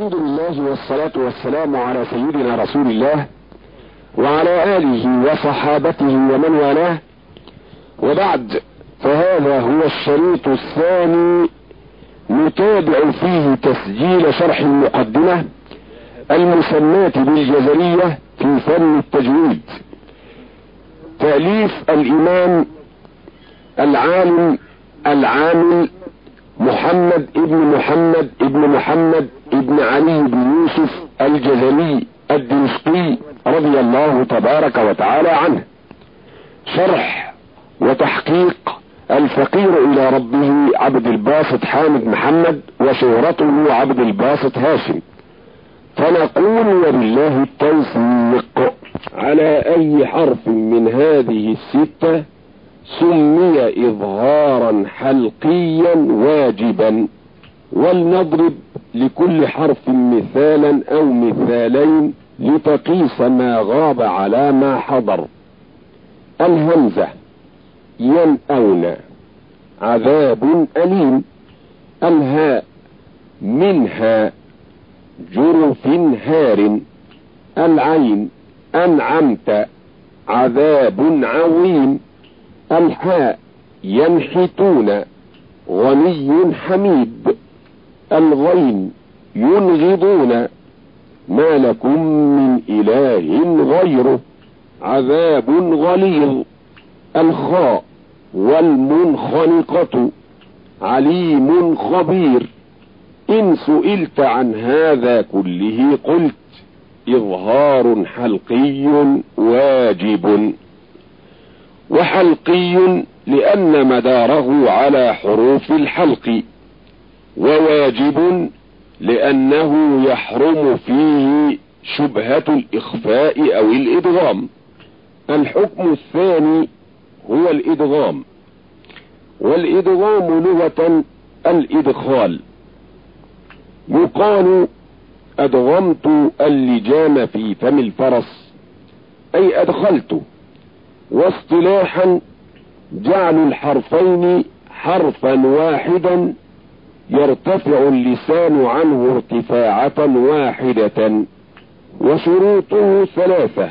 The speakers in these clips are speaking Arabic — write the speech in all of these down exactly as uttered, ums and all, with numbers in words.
الحمد لله والصلاة والسلام على سيدنا رسول الله وعلى آله وصحابته ومن والاه، وبعد، فهذا هو الشريط الثاني نتابع فيه تسجيل شرح المقدمة المسماة بالجزرية في فن التجويد، تأليف الإمام العالم العامل محمد ابن محمد ابن محمد ابن علي بن يوسف الجزري الدمشقي رضي الله تبارك وتعالى عنه، شرح وتحقيق الفقير الى ربه عبد الباسط حامد محمد وشهرته عبد الباسط هاشم. فنقول وبالله التوفيق. على اي حرف من هذه الستة سمي اظهارا حلقيا واجبا، ولنضرب لكل حرف مثالا او مثالين لتقيس ما غاب على ما حضر. الهمزة ينأون عذاب أليم. الهاء منها جرف هار. العين أنعمت عذاب عظيم. الحاء ينحتون غني حميد. الغين ينغضون ما لكم من إله غيره عذاب غليظ. الخاء والمنخنقة عليم خبير. إن سئلت عن هذا كله قلت إظهار حلقي واجب. وحلقي لأن مداره على حروف الحلق، وواجب لأنه يحرم فيه شبهة الإخفاء أو الإدغام. الحكم الثاني هو الإدغام، والإدغام لغة الإدخال. يقال أدغمت اللجام في فم الفرس، أي أدخلته. واصطلاحا جعل الحرفين حرفا واحدا يرتفع اللسان عنه ارتفاعة واحدة. وشروطه ثلاثة: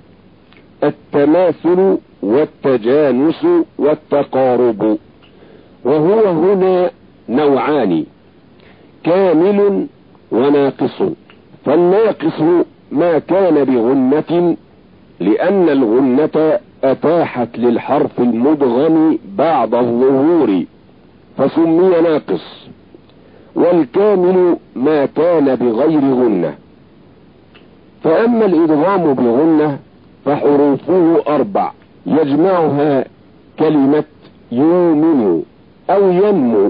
التماثل والتجانس والتقارب، وهو هنا نوعان: كامل وناقص. فالناقص ما كان بغنة، لأن الغنة أتاحت للحرف المدغم بعد الظهور فسمي ناقص. والكامل ما كان بغير غنة. فأما الإدغام بغنة فحروفه أربع يجمعها كلمة يؤمن أو ينمو،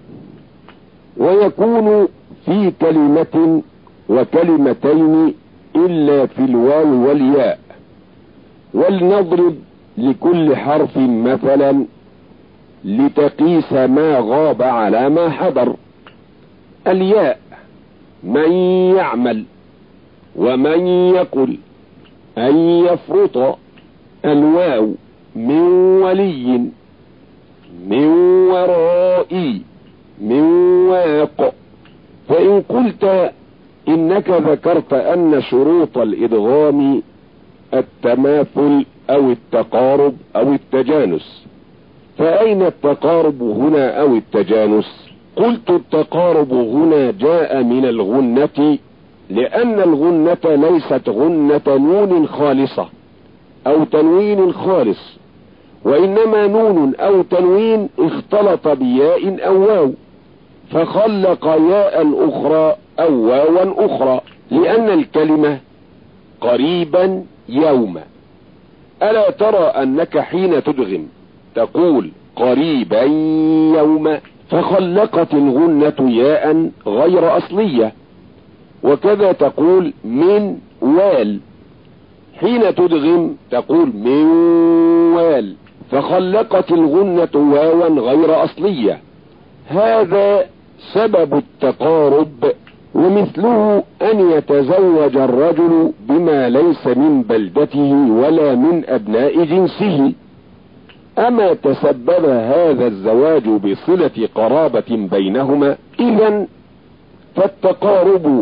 ويكون في كلمة وكلمتين إلا في الواو والياء. ولنضرب لكل حرف مثلا لتقيس ما غاب على ما حضر. الياء من يعمل، ومن يقل، أن يفرط. الواو من ولي، من ورائي، من واق. فإن قلت إنك ذكرت أن شروط الإدغام التماثل أو التقارب أو التجانس، فأين التقارب هنا أو التجانس؟ قلت التقارب هنا جاء من الغنة، لأن الغنة ليست غنة نون خالصة أو تنوين خالص، وإنما نون أو تنوين اختلط بياء أو واو فخلق ياء أخرى أو واوا أخرى، لأن الكلمة قريبا يوم. ألا ترى أنك حين تدغم تقول قريبا يوم، فخلقت الغنة ياء غير أصلية. وكذا تقول من وال، حين تدغم تقول من وال، فخلقت الغنة واوا غير أصلية. هذا سبب التقارب. ومثله أن يتزوج الرجل بما ليس من بلدته ولا من أبناء جنسه. أما تسبب هذا الزواج بصلة قرابة بينهما؟ إذن فالتقارب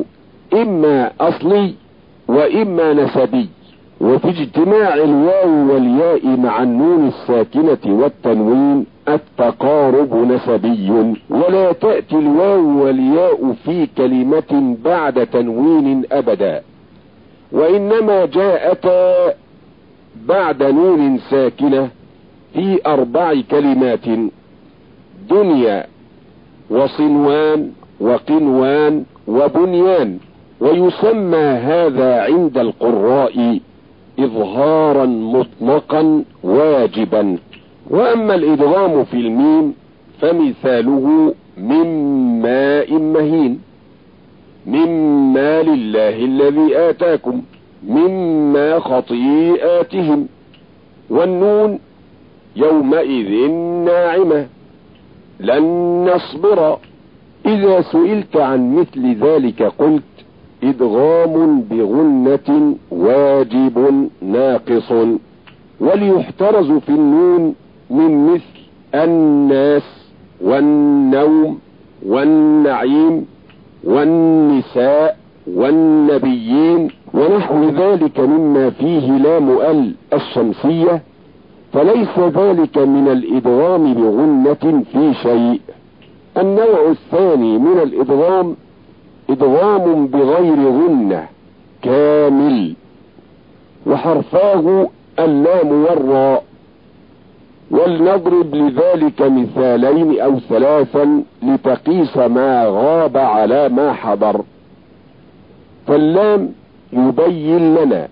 اما اصلي واما نسبي. وفي اجتماع الواو والياء مع النون الساكنة والتنوين التقارب نسبي، ولا تأتي الواو والياء في كلمة بعد تنوين ابدا، وانما جاءتا بعد نون ساكنة في اربع كلمات: دنيا وصنوان وقنوان وبنيان. ويسمى هذا عند القراء اظهارا مطلقا واجبا. واما الادغام في الميم فمثاله من ماء مهين، مما لله الذي آتاكم، مما خطيئاتهم. والنون يومئذ ناعمة، لن نصبر. اذا سئلت عن مثل ذلك قلت ادغام بغنة واجب ناقص. وليحترز في النون من مثل الناس والنوم والنعيم والنساء والنبيين ونحو ذلك مما فيه لام ال الشمسية، فليس ذلك من الادغام بغنة في شيء. النوع الثاني من الادغام ادغام بغير غنة كامل، وحرفاه اللام والراء. ولنضرب لذلك مثالين او ثلاثا لتقيس ما غاب على ما حضر. فاللام يبين لنا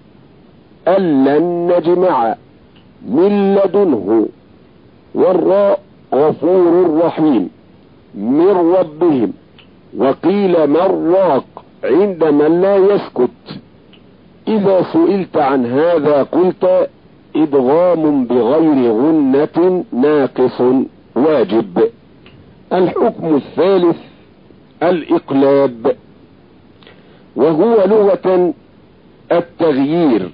أن لن نجمع من لدنه، والراء غفور رحيم من ربهم. وقيل من راق عند من لا يسكت. اذا سئلت عن هذا قلت ادغام بغير غنة ناقص واجب. الحكم الثالث الاقلاب، وهو لغة التغيير،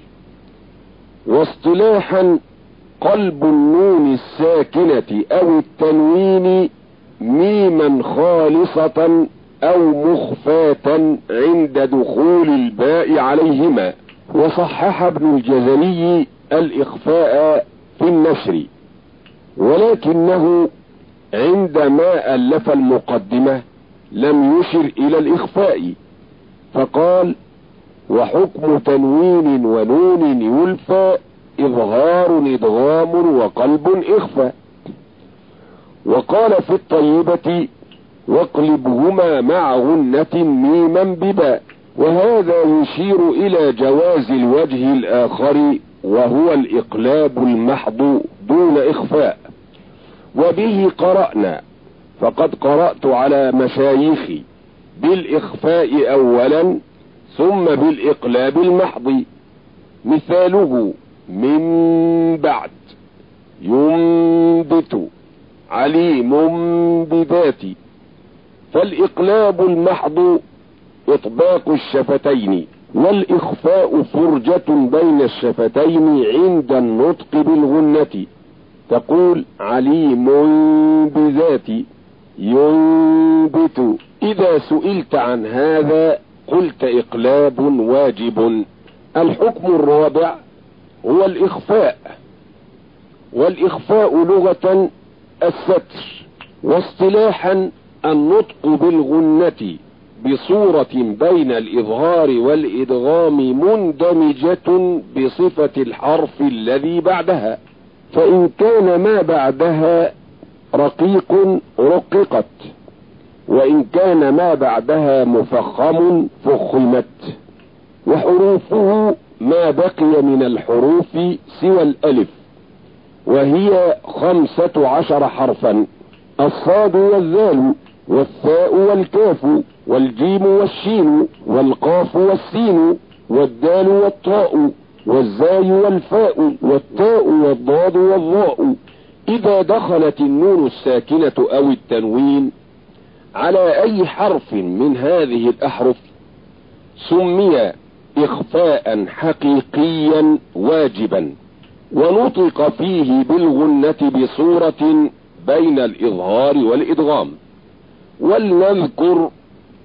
واصطلاحا قلب النون الساكنة او التنوين ميما خالصة او مخفاة عند دخول الباء عليهما. وصحح ابن الجزري الاخفاء في النشر، ولكنه عندما الف المقدمة لم يشر الى الاخفاء، فقال وحكم تنوين ونون يلفى اظهار ادغام وقلب اخفى. وقال في الطيبة واقلبهما مع غنة ميما بباء. وهذا يشير الى جواز الوجه الاخر وهو الاقلاب المحض دون اخفاء. وبه قرأنا، فقد قرأت على مشايخي بالاخفاء اولا ثم بالاقلاب المحض. مثاله من بعد، ينبت، عليم بذات. فالاقلاب المحض اطباق الشفتين، والاخفاء فرجة بين الشفتين عند النطق بالغنة. تقول عليم بذات، ينبت. اذا سئلت عن هذا قلت اقلاب واجب. الحكم الرابع هو الاخفاء، والاخفاء لغة الستر، واصطلاحا النطق بالغنة بصورة بين الاظهار والادغام مندمجة بصفة الحرف الذي بعدها. فان كان ما بعدها رقيق رققت، وان كان ما بعدها مفخم فخمت. وحروفه ما بقي من الحروف سوى الالف، وهي خمسة عشر حرفا: الصاد والذال والثاء والكاف والجيم والشين والقاف والسين والدال والطاء والزاي والفاء والتاء والضاد والظاء. اذا دخلت النون الساكنة او التنوين على اي حرف من هذه الاحرف سمي اخفاء حقيقيا واجبا، ونطق فيه بالغنة بصورة بين الاظهار والادغام. ولنذكر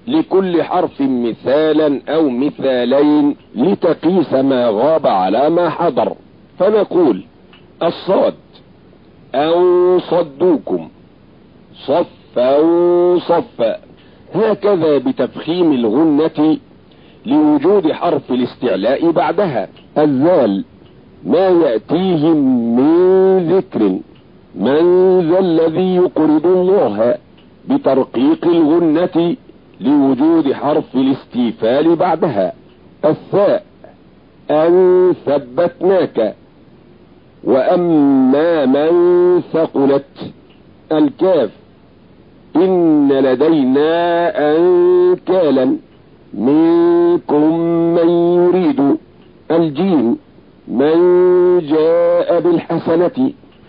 لكل حرف مثالا او مثالين لتقيس ما غاب على ما حضر. فنقول الصاد او صدوكم، صفا صفا، هكذا بتفخيم الغنة لوجود حرف الاستعلاء بعدها. الذال ما يأتيهم من ذكر، من ذا الذي يقرض الله، بترقيق الغنة لوجود حرف الاستيفال بعدها. الثاء أن ثبتناك، وأما من ثقلت. الكاف إن لدينا أنكالا منكم من يريد. الجيم من جاء بالحسنة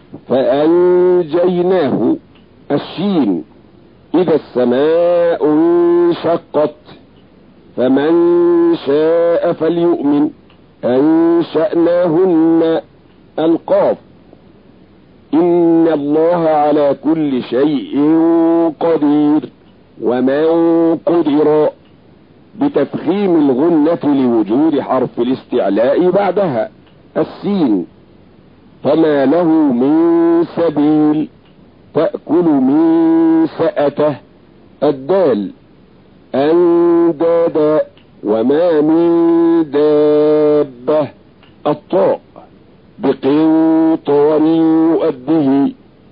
فأنجيناه. الشين إذا السماء انشقت، فمن شاء فليؤمن أنشأناهن. القاف إن الله على كل شيء قدير، ومن قدر، بتفخيم الغنة لوجود حرف الاستعلاء بعدها. السين فما له من سبيل، تأكل من سأته. الدال أندادا، وما من دابة. الطاء بقنطار يؤده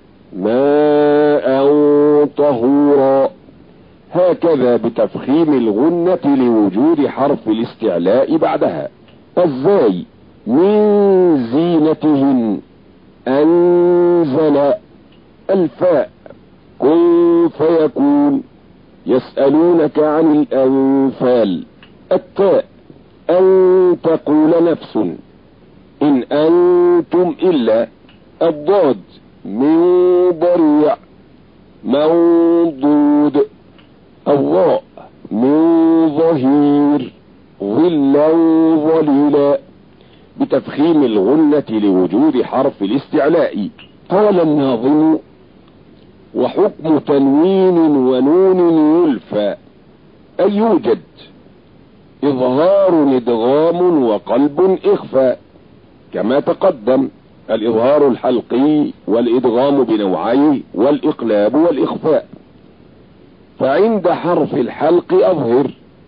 ماء طهورا، هكذا بتفخيم الغنة لوجود حرف الاستعلاء بعدها. الزاي من زينتهن أنزل. الفاء كن فيكون، يسألونك عن الأنفال. التاء أن تقول نفس، إن أنتم إلا. الضاد من ضريع منضود. الظاء من ظهير ظلا ظليلا، بتفخيم الغنة لوجود حرف الاستعلاء. قال الناظم وحكم تنوين ونون يلفى، أي يوجد إظهار إدغام وقلب إخفاء، كما تقدم الإظهار الحلقي والإدغام بنوعيه والإقلاب والإخفاء. فعند حرف الحلق أظهر،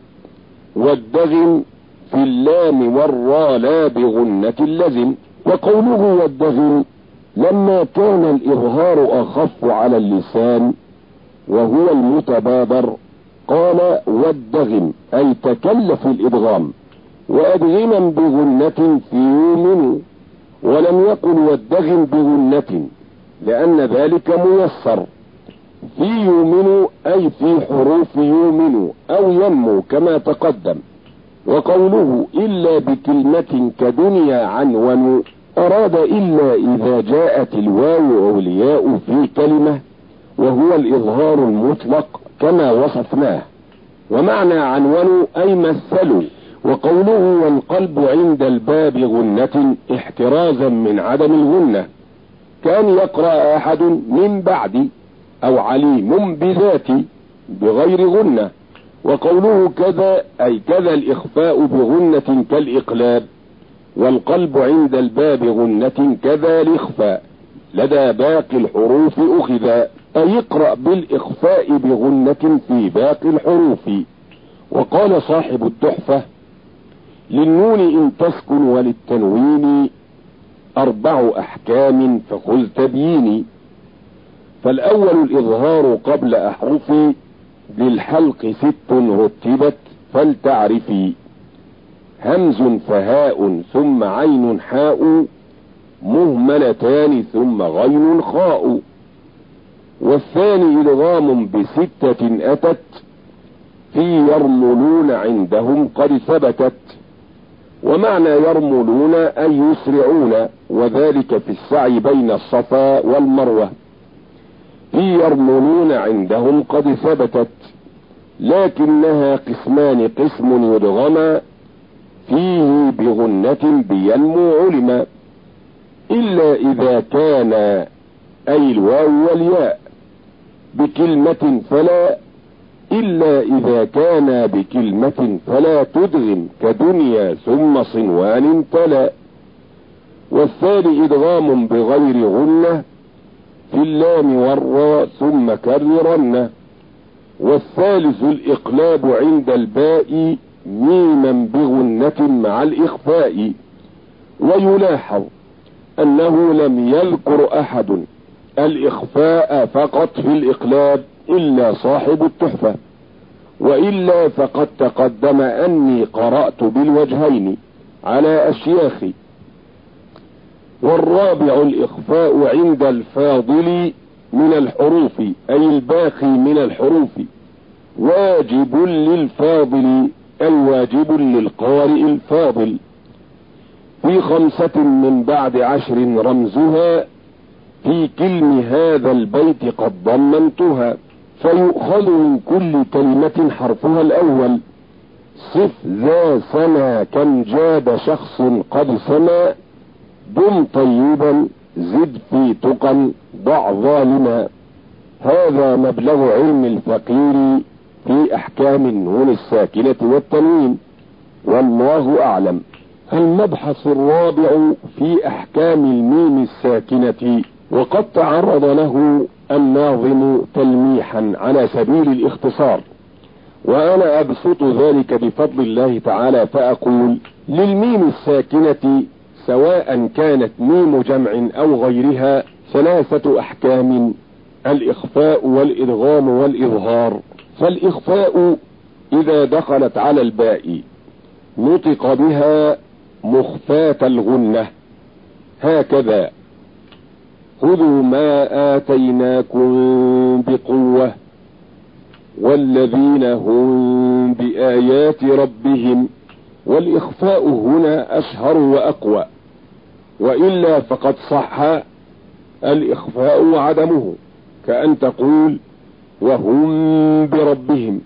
والدغم في اللام والراء لا بغنة اللزم. وقوله والدغم لما كان الإظهار أخف على اللسان وهو المتبادر، قال والدغم أي تكلف الإدغام، وأدغما بغنة في يؤمن، ولم يقل والدغم بغنة لأن ذلك ميسر. في يؤمن أي في حروف يؤمن أو ينمو كما تقدم. وقوله إلا بكلمة كدنيا عنون، أراد إلا إذا جاءت الواو أو الياء في كلمة، وهو الإظهار المطلق كما وصفناه. ومعنى عنون أي مثلوا. وقوله والقلب عند الباب غنة احترازا من عدم الغنة، كان يقرأ أحد من بعد أو عليم بذاتي بغير غنة. وقوله كذا أي كذا الإخفاء بغنة كالإقلاب، والقلب عند الباب غنة كذا الإخفاء، لدى باقي الحروف أخذا، أي اقرأ بالإخفاء بغنة في باقي الحروف. وقال صاحب التحفة للنون إن تسكن وللتنوين أربع أحكام فخذ تبييني. فالأول الإظهار قبل أحرف، للحلق ست رتبت فلتعرفي، همز فهاء ثم عين حاء، مهملتان ثم غين خاء. والثاني إدغام بستة أتت، في يرملون عندهم قد ثبتت. ومعنى يرملون أي يسرعون، وذلك في السعي بين الصفا والمروة. في يرملون عندهم قد ثبتت، لكنها قسمان، قسم يدغم فيه بغنة بينمو علم، إلا إذا كان أي الواو والياء بكلمة فلا إلا إذا كان بكلمة فلا تدغم كدنيا ثم صنوان تلا. والثاني إدغام بغير غنة في اللام والراء ثم كررن. والثالث الإقلاب عند الباء ميما بغنة مع الإخفاء. ويلاحظ أنه لم يذكر أحد الإخفاء فقط في الإقلاب إلا صاحب التحفة، وإلا فقد تقدم أني قرأت بالوجهين على أشياخي. والرابع الإخفاء عند الفاضل من الحروف أي الباقي من الحروف، واجب للفاضل أي واجب للقارئ الفاضل. في خمسة من بعد عشر رمزها في كلم هذا البيت قد ضمنتها. فيؤخذ من كل كلمة حرفها الأول. صف ذا سما كم جاد شخص قد سما، دم طيبا زد في تقا ضع ظالما. هذا مبلغ علم الفقير في أحكام النون الساكنة والتنوين، والله أعلم. المبحث الرابع في أحكام الميم الساكنة، وقد تعرض له الناظم تلميحا على سبيل الاختصار، وأنا أبسط ذلك بفضل الله تعالى فأقول: للميم الساكنة سواء كانت ميم جمع أو غيرها ثلاثة أحكام: الإخفاء والإدغام والإظهار. فالإخفاء إذا دخلت على الباء نطق بها مخفاة الغنة، هكذا: خذوا ما آتيناكم بقوة والذين هم بآيات ربهم. والإخفاء هنا أشهر وأقوى، وإلا فقد صح الإخفاء وعدمه، كأن تقول: وهم بربهم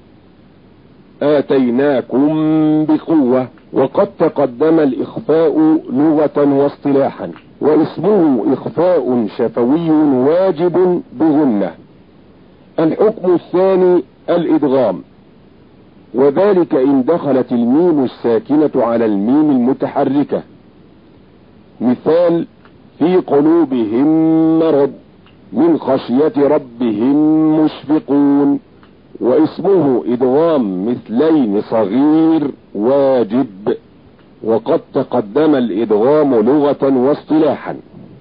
آتيناكم بقوة. وقد تقدم الإخفاء لغة واصطلاحا، واسمه إخفاء شفوي واجب بغنة. الحكم الثاني الإدغام، وذلك إن دخلت الميم الساكنة على الميم المتحركة. مثال: في قلوبهم مرض من خشية ربهم مشفقون. واسمه إدغام مثلين صغير واجب، وقد تقدم الإدغام لغة واصطلاحا.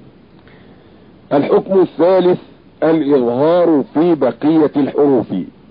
الحكم الثالث الإظهار في بقية الحروف،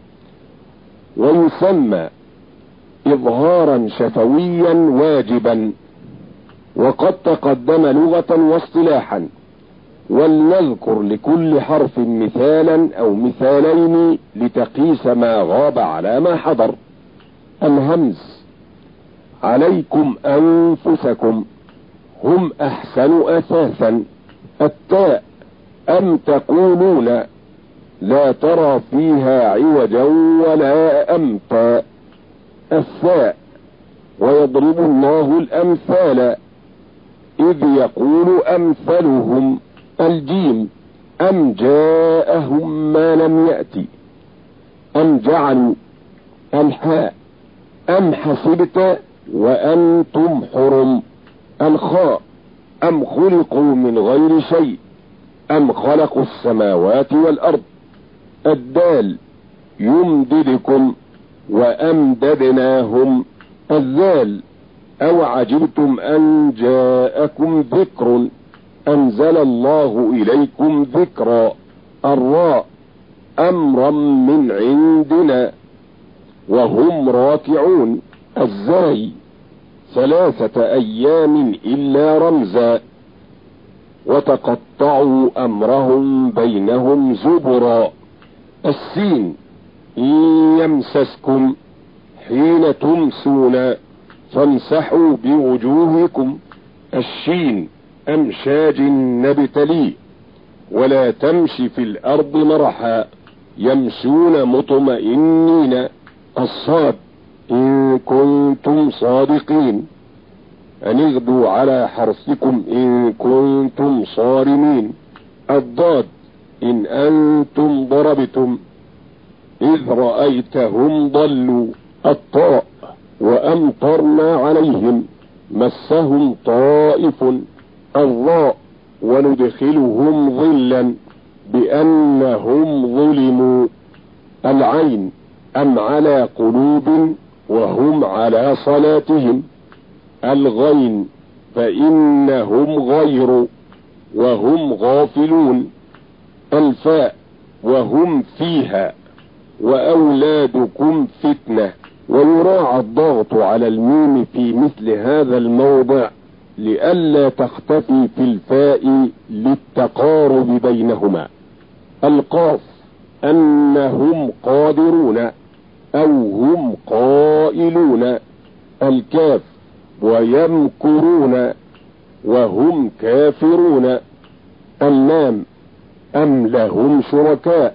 ويسمى إظهارا شفويا واجبا، وقد تقدم لغة واصطلاحا. ولنذكر لكل حرف مثالا أو مثالين لتقيس ما غاب على ما حضر. الهمز: عليكم أنفسكم، هم أحسن أثاثا. التاء: أم تقولون، لا ترى فيها عوجا ولا أمتا. الثاء: ويضرب الله الأمثال، إذ يقول أمثلهم. الجيم: أم جاءهم ما لم يأتي. أم جعلوا. الحاء: أم حسبت وأنتم حرم. الخاء: أم خلقوا من غير شيء، أم خلقوا السماوات والأرض. الدال: يمددكم وأمددناهم. الذال: أو عجبتم أن جاءكم ذكر، أنزل الله إليكم ذكرا. الراء: أمرا من عندنا وهم راكعون. الزاي: ثلاثة أيام إلا رمزا، وتقطعوا أمرهم بينهم زبرا. السين: إن يمسسكم حين تمسون فامسحوا بوجوهكم. الشين: أمشاج نبتلي، ولا تمشي في الأرض مرحا، يمشون مطمئنين. الصاد: إن كنتم صادقين، أن اغدوا على حرثكم إن كنتم صارمين. الضاد: إن أنتم ضربتم. إذ رأيتهم ضلوا. الطاء وأمطرنا عليهم مسهم طائف. الراء وندخلهم ظلا بأنهم ظلموا. العين أم على قلوب وهم على صلاتهم. الغين فإنهم غير وهم غافلون. الفاء وهم فيها وأولادكم فتنة. ويراعى الضغط على الميم في مثل هذا الموضع لئلا تختفي في الفاء للتقارب بينهما. القاف أنهم قادرون أو هم قائلون. الكاف ويمكرون وهم كافرون. اللام أم لهم شركاء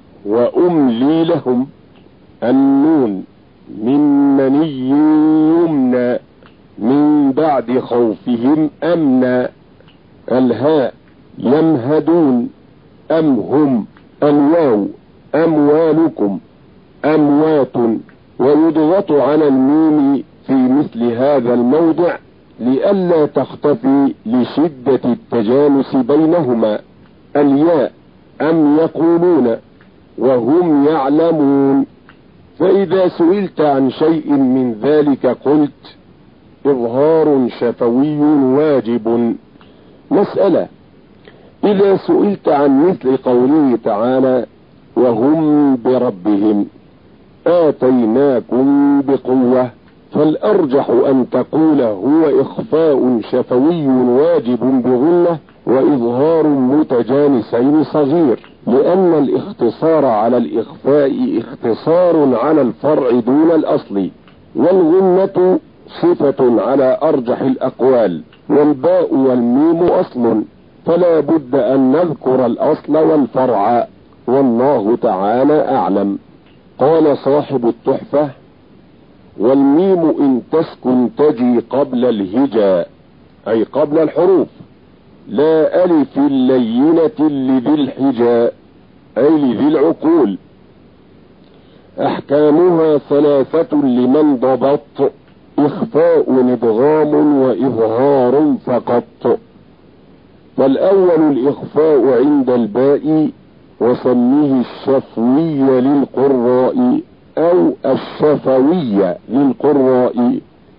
وأملي لهم. النون من مني يمنى من بعد خوفهم أمنا. الهاء يمهدون أم هم. الواو أموالكم أموات. ويضغط على الميم في مثل هذا الموضع لئلا تختفي لشدة التجانس بينهما. الياء أم يقولون وهم يعلمون. فإذا سئلت عن شيء من ذلك قلت إظهار شفوي واجب. مسألة: إذا سئلت عن مثل قوله تعالى وهم بربهم آتيناكم بقوة، فالأرجح أن تقول هو إخفاء شفوي واجب بغنة وإظهار متجانسين صغير، لأن الاختصار على الإخفاء اختصار على الفرع دون الأصل، والغنة صفة على أرجح الأقوال، والباء والميم أصل، فلا بد أن نذكر الأصل والفرع، والله تعالى أعلم. قال صاحب التحفة: والميم إن تسكن تجي قبل الهجاء، أي قبل الحروف، لا ألف اللينة لذي الحجاء، أي لذي العقول. أحكامها ثلاثة لمن ضبط: إخفاء إدغام وإظهار فقط. والأول الإخفاء عند الباء وسميه الشفوي للقراء أو الشفوي للقراء.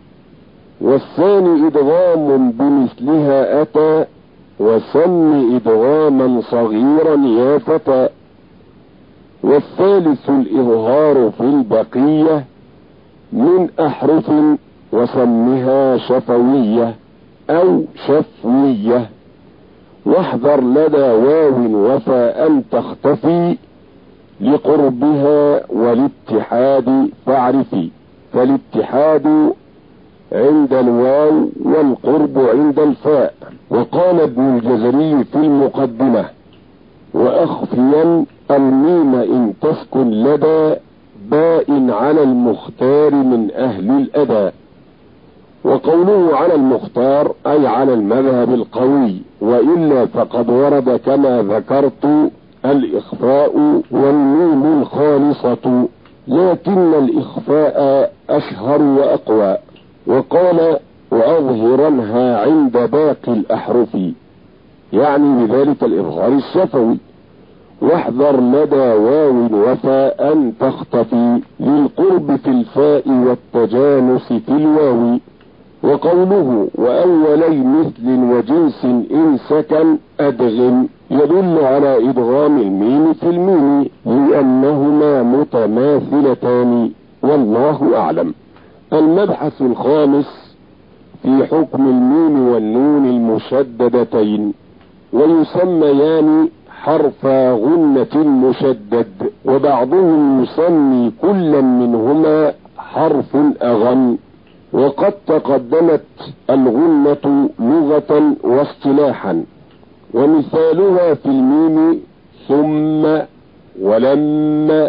والثاني إدغام بمثلها أتى، وسم إدغاما صغيرا يا فتى. والثالث الإظهار في البقية من أحرف وسمها شفوية أو شفوية. واحذر لدى واو وفاء تختفي لقربها والاتحاد فاعرفي، فالاتحاد عند الواو والقرب عند الفاء. وقال ابن الجزري في المقدمة: وأخفيا الميم إن تسكن لدى باء على المختار من أهل الأداء. وقوله على المختار أي على المذهب القوي، وإلا فقد ورد كما ذكرت الإخفاء والميم الخالصة، لكن الإخفاء أشهر وأقوى. وقال: وأظهرنها عند باقي الأحرف، يعني بذلك الإظهار الشفوي. واحذر لدى واو وفاء تختفي للقرب في الفاء والتجانس في الواو. وقوله وأولي مثل وجنس إن سكن أدغم يدل على إدغام الميم في الميم لأنهما متماثلتان، والله أعلم. المبحث الخامس في حكم الميم والنون المشددتين، ويسميان حرف غنة مشدد، وبعضهم يسمي كلا منهما حرف أغن. وقد تقدمت الغنة لغة واصطلاحا، ومثالها في الميم ثم ولما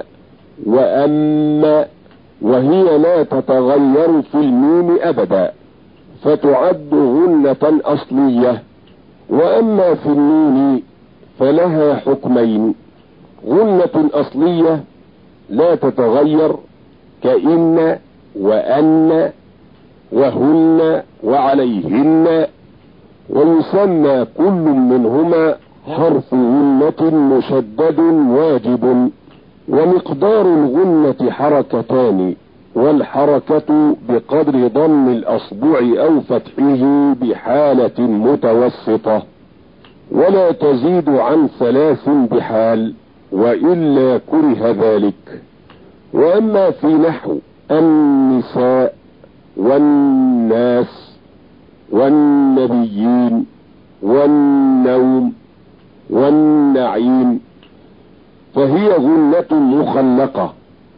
وأما، وهي لا تتغير في الميم أبدا، فتعد غنة أصلية. وأما في النون فلها حكمين: غنة أصلية لا تتغير كإن وأن وهن وعليهن، ويسمى كل منهما حرف غنة مشدد واجب، ومقدار الغنة حركتان، والحركة بقدر ضم الأصبع أو فتحه بحالة متوسطة، ولا تزيد عن ثلاث بحال، وإلا كره ذلك. وأما في نحو النساء والناس والنبيين والنوم والنعيم فهي غنة مخلقة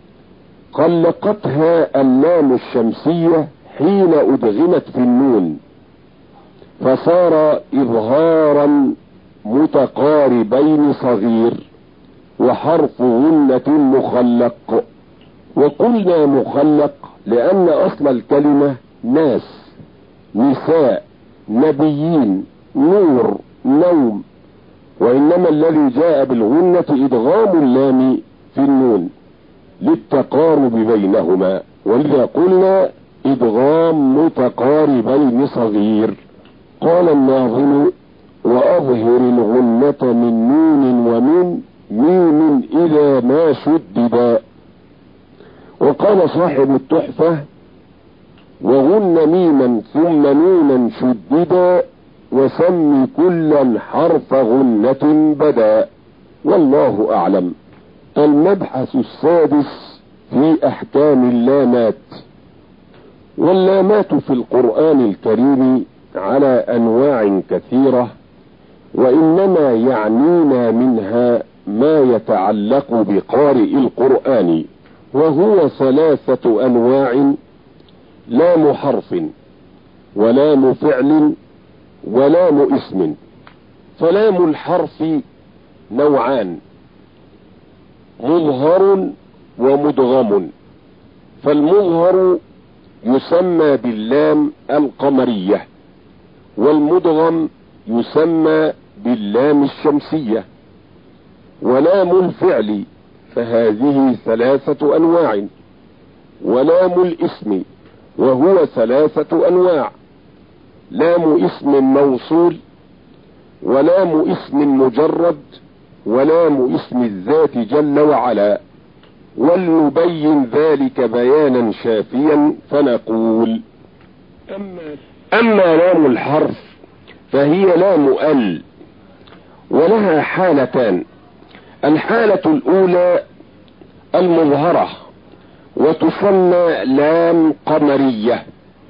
خلقتها اللام الشمسية حين أدغمت في النون، فصار إظهارا متقاربين صغير وحرف غنة مخلق. وقلنا مخلق لأن أصل الكلمة ناس، نساء، نبيين، نور، نوم، وإنما الذي جاء بالغنة إدغام اللام في النون للتقارب بينهما، ولذا قلنا إدغام متقاربين صغير. قال الناظم: وأظهر الغنة من نون ومن ميم إذا ما شددا. وقال صاحب التحفة: وغن ميما ثم نونا شددا، وسم كلا حرف غنة بدا. والله أعلم. المبحث السادس في أحكام اللامات. واللامات في القرآن الكريم على أنواع كثيرة، وإنما يعنينا منها ما يتعلق بقارئ القرآن، وهو ثلاثة أنواع: لام حرف، ولام فعل، ولام اسم. فلام الحرف نوعان: مظهر ومدغم. فالمظهر يسمى باللام القمرية، والمدغم يسمى باللام الشمسية. ولام الفعل فهذه ثلاثة أنواع: ولام الاسم وهو ثلاثة أنواع: لام اسم موصول، ولام اسم مجرد، ولام اسم الذات جل وعلا. ولنبين ذلك بيانا شافيا فنقول: أما لام الحرف فهي لام ال، ولها حالتان: الحالة الأولى المظهرة، وتسمى لام قمرية،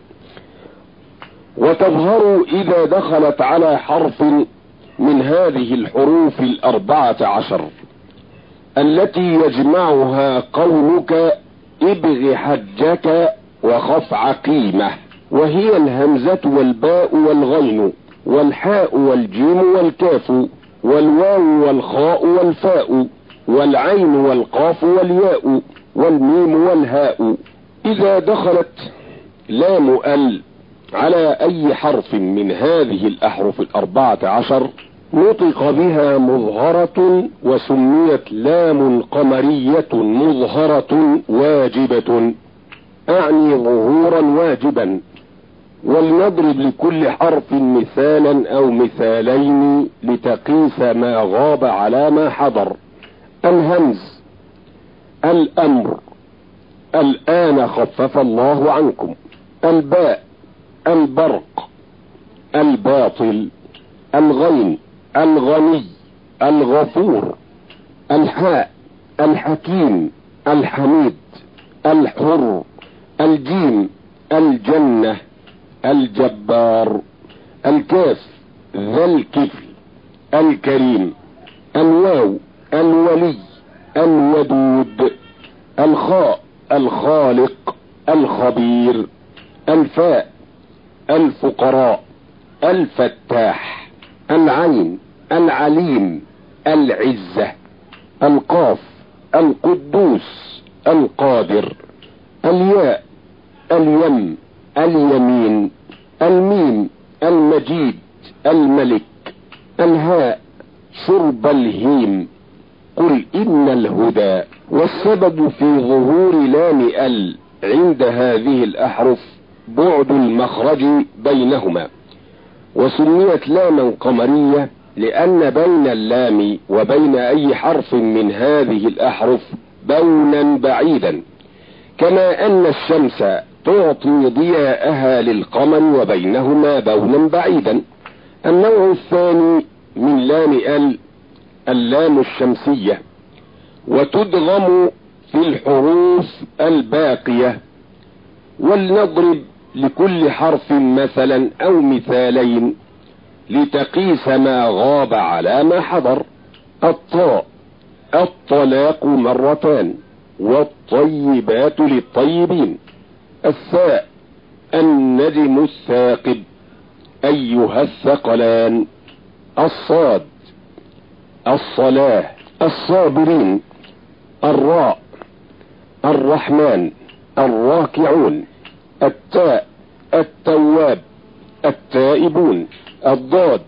وتظهر إذا دخلت على حرف من هذه الحروف الأربعة عشر التي يجمعها قولك ابغ حجك وخف عقيمة، وهي الهمزة والباء والغين والحاء والجيم والكاف والواو والخاء والفاء والعين والقاف والياء والميم والهاء. إذا دخلت لام ال على أي حرف من هذه الأحرف الأربعة عشر نطق بها مظهرة، وسميت لام قمرية مظهرة واجبة، أعني ظهورا واجبا. ولنضرب لكل حرف مثالا أو مثالين لتقيس ما غاب على ما حضر: الهمز: الأمر، الآن خفف الله عنكم. الباء: البرق، الباطل. الغين: الغني، الغفور. الحاء: الحكيم، الحميد، الحر. الجيم: الجنة، الجبار. الكاف: ذا الكفل، الكريم. الواو: الولي، الودود. الخاء: الخالق، الخبير. الفاء: الفقراء، الفتاح. العين: العليم، العزة. القاف: القدوس، القادر. الياء: اليم، اليمين. الميم: المجيد، الملك. الهاء: شرب الهيم. قل إن الهدى والسبب في ظهور لام ال عند هذه الأحرف بعد المخرج بينهما، وسميت لاما قمرية لأن بين اللام وبين أي حرف من هذه الأحرف بونا بعيدا، كما أن الشمس تعطي ضياءها للقمر وبينهما بونا بعيدا. النوع الثاني من لام ال اللام الشمسية، وتدغم في الحروف الباقية. ولنضرب لكل حرف مثلا أو مثالين لتقيس ما غاب على ما حضر. الطاء الطلاق مرتان، والطيبات للطيبين. الثاء النجم الثاقب، أيها الثقلان. الصاد الصلاة، الصابرين. الراء الرحمن، الراكعون. التاء التواب، التائبون. الضاد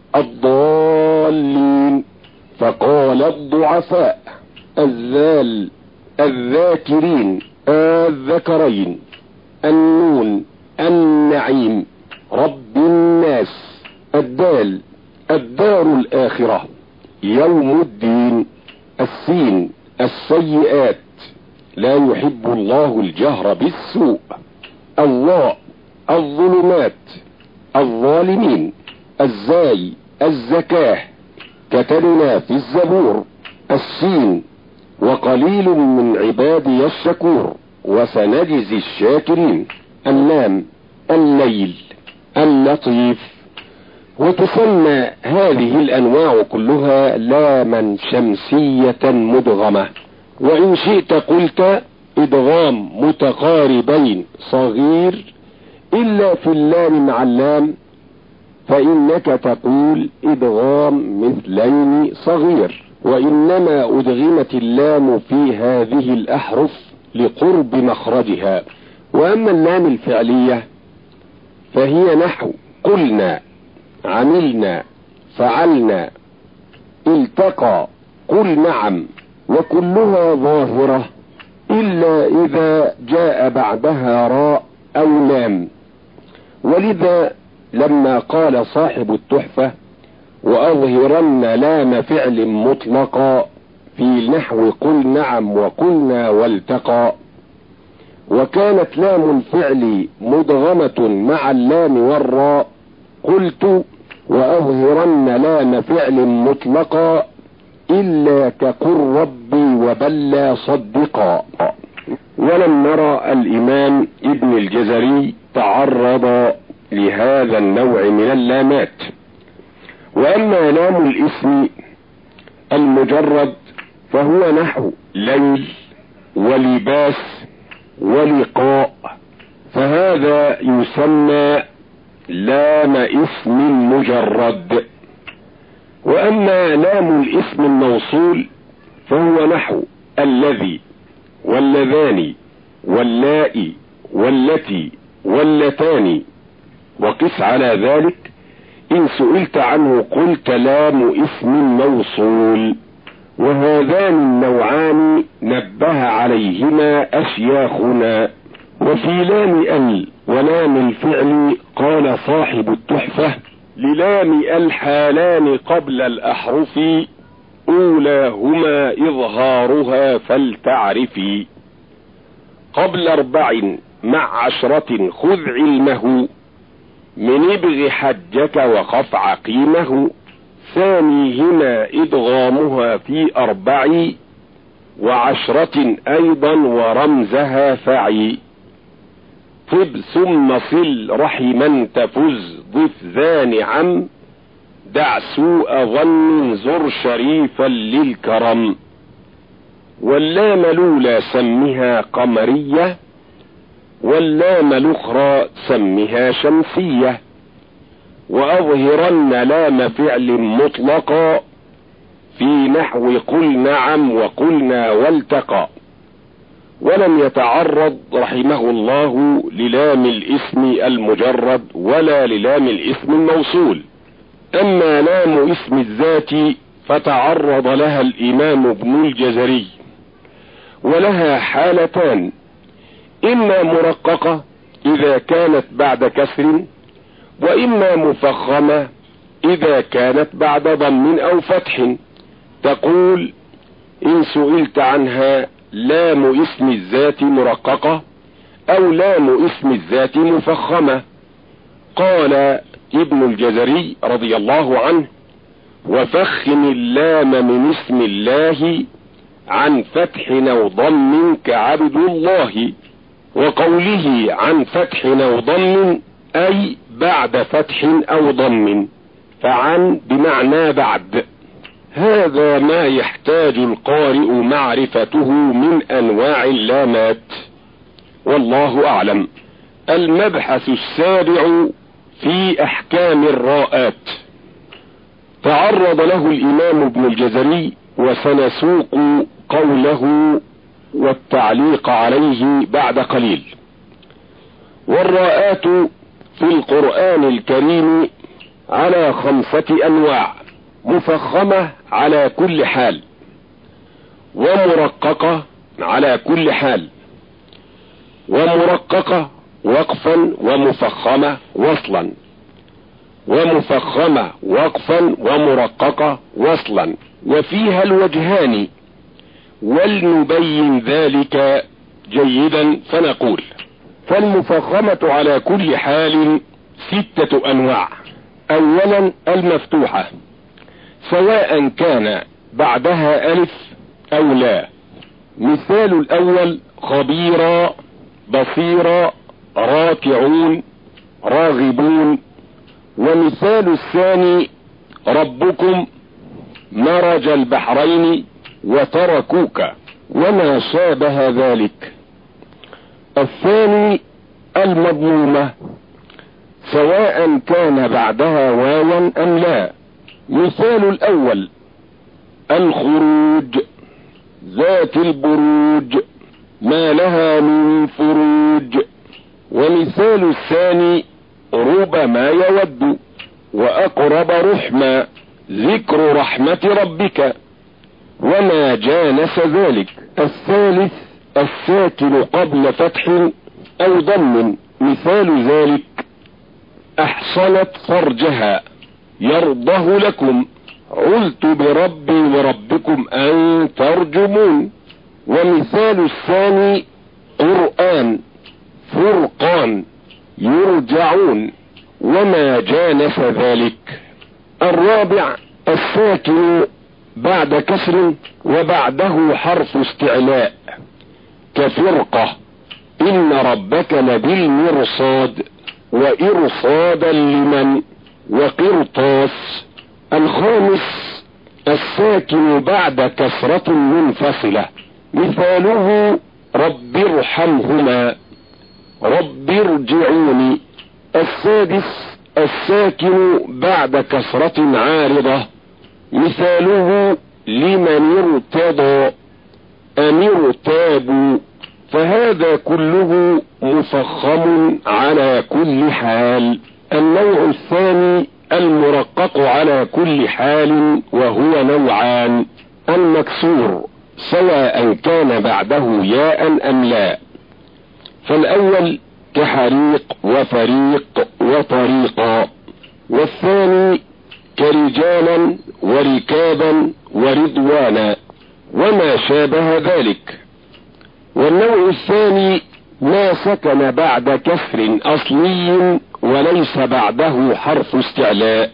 الضالين، فقال الضعفاء. الذال الذاكرين، الذكرين. النون النعيم، رب الناس. الدال الدار الآخرة، يوم الدين. السين السيئات، لا يحب الله الجهر بالسوء. الظاء الظلمات، الظالمين. الزاي الزكاة، كتبنا في الزبور. السين وقليل من عبادي الشكور، وسنجزي الشاكرين. اللام الليل، اللطيف. وتسمى هذه الأنواع كلها لاما شمسية مدغمة. وإن شئت قلت إدغام متقاربين صغير، إلا في اللام مع اللام فإنك تقول إدغام مثلين صغير، وإنما أدغمت اللام في هذه الأحرف لقرب مخرجها. وأما اللام الفعلية فهي نحو قلنا، عملنا، فعلنا، التقى، قل نعم، وكلها ظاهرة إلا إذا جاء بعدها راء أو لام. ولذا لما قال صاحب التحفة وأظهرن لام فعل مطلقا في نحو قل نعم وقلنا والتقى، وكانت لام الفعل مدغمة مع اللام والراء، قلت وأظهرن لام فعل مطلقا إلا كقل ربي وبلى صدقا. ولم نرى الإمام ابن الجزري تعرض لهذا النوع من اللامات. وأما لام الاسم المجرد فهو نحو ليل ولباس ولقاء، فهذا يسمى لام اسم مجرد. وأما لام الاسم الموصول فهو نحو الذي واللذان واللائي والتي واللتان. وقس على ذلك إن سئلت عنه قلت لام اسم موصول. وهذان النوعان نبه عليهما أشياخنا. وفي لام ال ولام الفعل قال صاحب التحفة للام الحالان قبل الأحرف، أولاهما إظهارها فلتعرفي. قبل أربع مع عشرة خذ علمه، من ابغ حجك وخف عقيمه. ثانيهما إدغامها في أربع، وعشرة أيضا ورمزها فعي. طب ثم صل رحما تفز ضف ذا نعم، دع سوء ظن زر شريفا للكرم. واللام الأولى سمها قمرية، واللام الأخرى سمها شمسية. وأظهرن لام فعل مطلقا في نحو قل نعم وقلنا والتقى. ولم يتعرض رحمه الله للام الاسم المجرد ولا للام الاسم الموصول. أما لام اسم الذات فتعرض لها الإمام ابن الجزري، ولها حالتان: إما مرققة إذا كانت بعد كسر، وإما مفخمة إذا كانت بعد ضم أو فتح. تقول: إن سئلت عنها لام اسم الذات مرققة أو لام اسم الذات مفخمة. قال ابن الجزري رضي الله عنه: وفخم اللام من اسم الله عن فتح أو ضم كعبد الله. وقوله عن فتح أو ضم أي بعد فتح أو ضم، فعن بمعنى بعد. هذا ما يحتاج القارئ معرفته من أنواع اللامات، والله أعلم. المبحث السابع في أحكام الراءات، تعرض له الإمام ابن الجزري، وسنسوق قوله والتعليق عليه بعد قليل. والراءات في القرآن الكريم على خمسة أنواع: مفخمة على كل حال، ومرققة على كل حال، ومرققة وقفا ومفخمة وصلا، ومفخمة وقفا ومرققة وصلا، وفيها الوجهان. ولنبين ذلك جيدا فنقول: فالمفخمة على كل حال ستة أنواع. أولا المفتوحة، سواء كان بعدها ألف أو لا. مثال الأول: خبيرا، بصيرا، راكعون، راغبون. ومثال الثاني: ربكم، مرج البحرين، وتركوك، وما شابه ذلك. الثاني المضمومة، سواء كان بعدها واوا أم لا. مثال الأول: الخروج، ذات البروج، ما لها من فروج. ومثال الثاني: ربما يود، وأقرب رحما، ذكر رحمة ربك، وما جانس ذلك. الثالث: الساكن قبل فتح أو ضم. مثال ذلك: أحصنت فرجها، يرضه لكم، علت بربي وربكم أن ترجمون. ومثال الثاني: قرآن، فرقان، يرجعون، وما جانس ذلك. الرابع: الساكن بعد كسر وبعده حرف استعلاء، كفرقة، إن ربك لبالمرصاد، وإرصادا لمن، وقرطاس. الخامس: الساكن بعد كسرة منفصلة. مثاله: رب ارحمهما، رب ارجعوني. السادس: الساكن بعد كسرة عارضة. مثاله: لمن ارتضى، أم ارتابوا. فهذا كله مفخم على كل حال. النوع الثاني المرقق على كل حال، وهو نوعان: المكسور، سواء كان بعده ياء أم لا. فالأول كحريق وفريق وطريقا، والثاني كرجالا وركابا ورضوانا، وما شابه ذلك. والنوع الثاني ما سكن بعد كسر أصلي وليس بعده حرف استعلاء،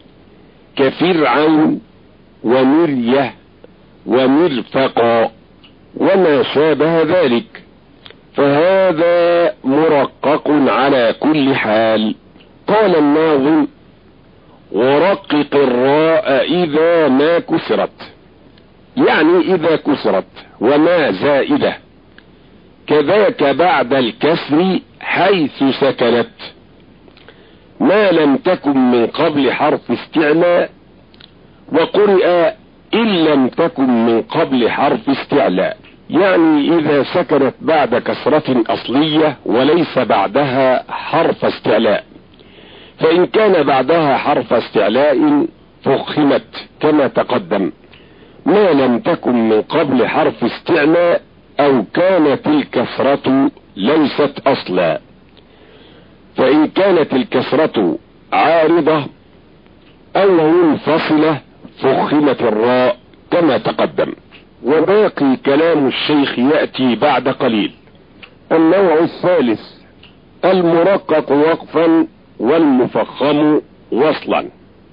كفرعون ومرية ومرفقا، وما شابه ذلك. فهذا مرقق على كل حال. قال الناظم: ورقق الراء إذا ما كسرت، يعني إذا كسرت وما زائدة، كذاك بعد الكسر حيث سكنت، ما لم تكن من قبل حرف استعلاء. وقرئ إن لم تكن من قبل حرف استعلاء، يعني إذا سكنت بعد كسرة أصلية وليس بعدها حرف استعلاء. فإن كان بعدها حرف استعلاء فخمت كما تقدم. ما لم تكن من قبل حرف استعلاء او كانت الكسرة ليست اصلا. فان كانت الكسرة عارضة او منفصلة فخمت الراء كما تقدم. وباقي كلام الشيخ يأتي بعد قليل. النوع الثالث المرقق وقفا والمفخم وصلا.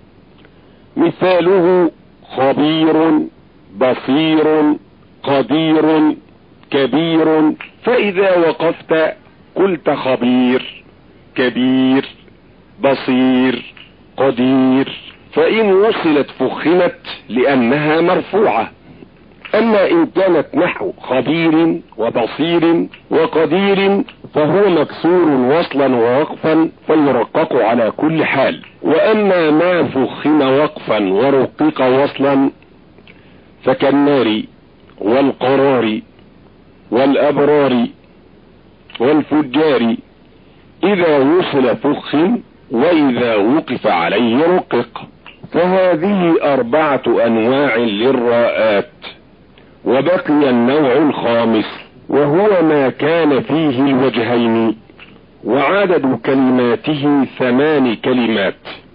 مثاله خبير، بصير، قدير، كبير. فإذا وقفت قلت خبير، كبير، بصير، قدير. فإن وصلت فخمت لأنها مرفوعة. أما إن كانت نحو خبير وبصير وقدير فهو مكسور وصلا ووقفا فيرقق على كل حال. وأما ما فخم وقفا ورقق وصلا فكالنار والقرار والأبرار والفجار، إذا وصل فخم وإذا وقف عليه رقق. فهذه أربعة أنواع للراءات. وبقي النوع الخامس وهو ما كان فيه الوجهين، وعدد كلماته ثمان كلمات.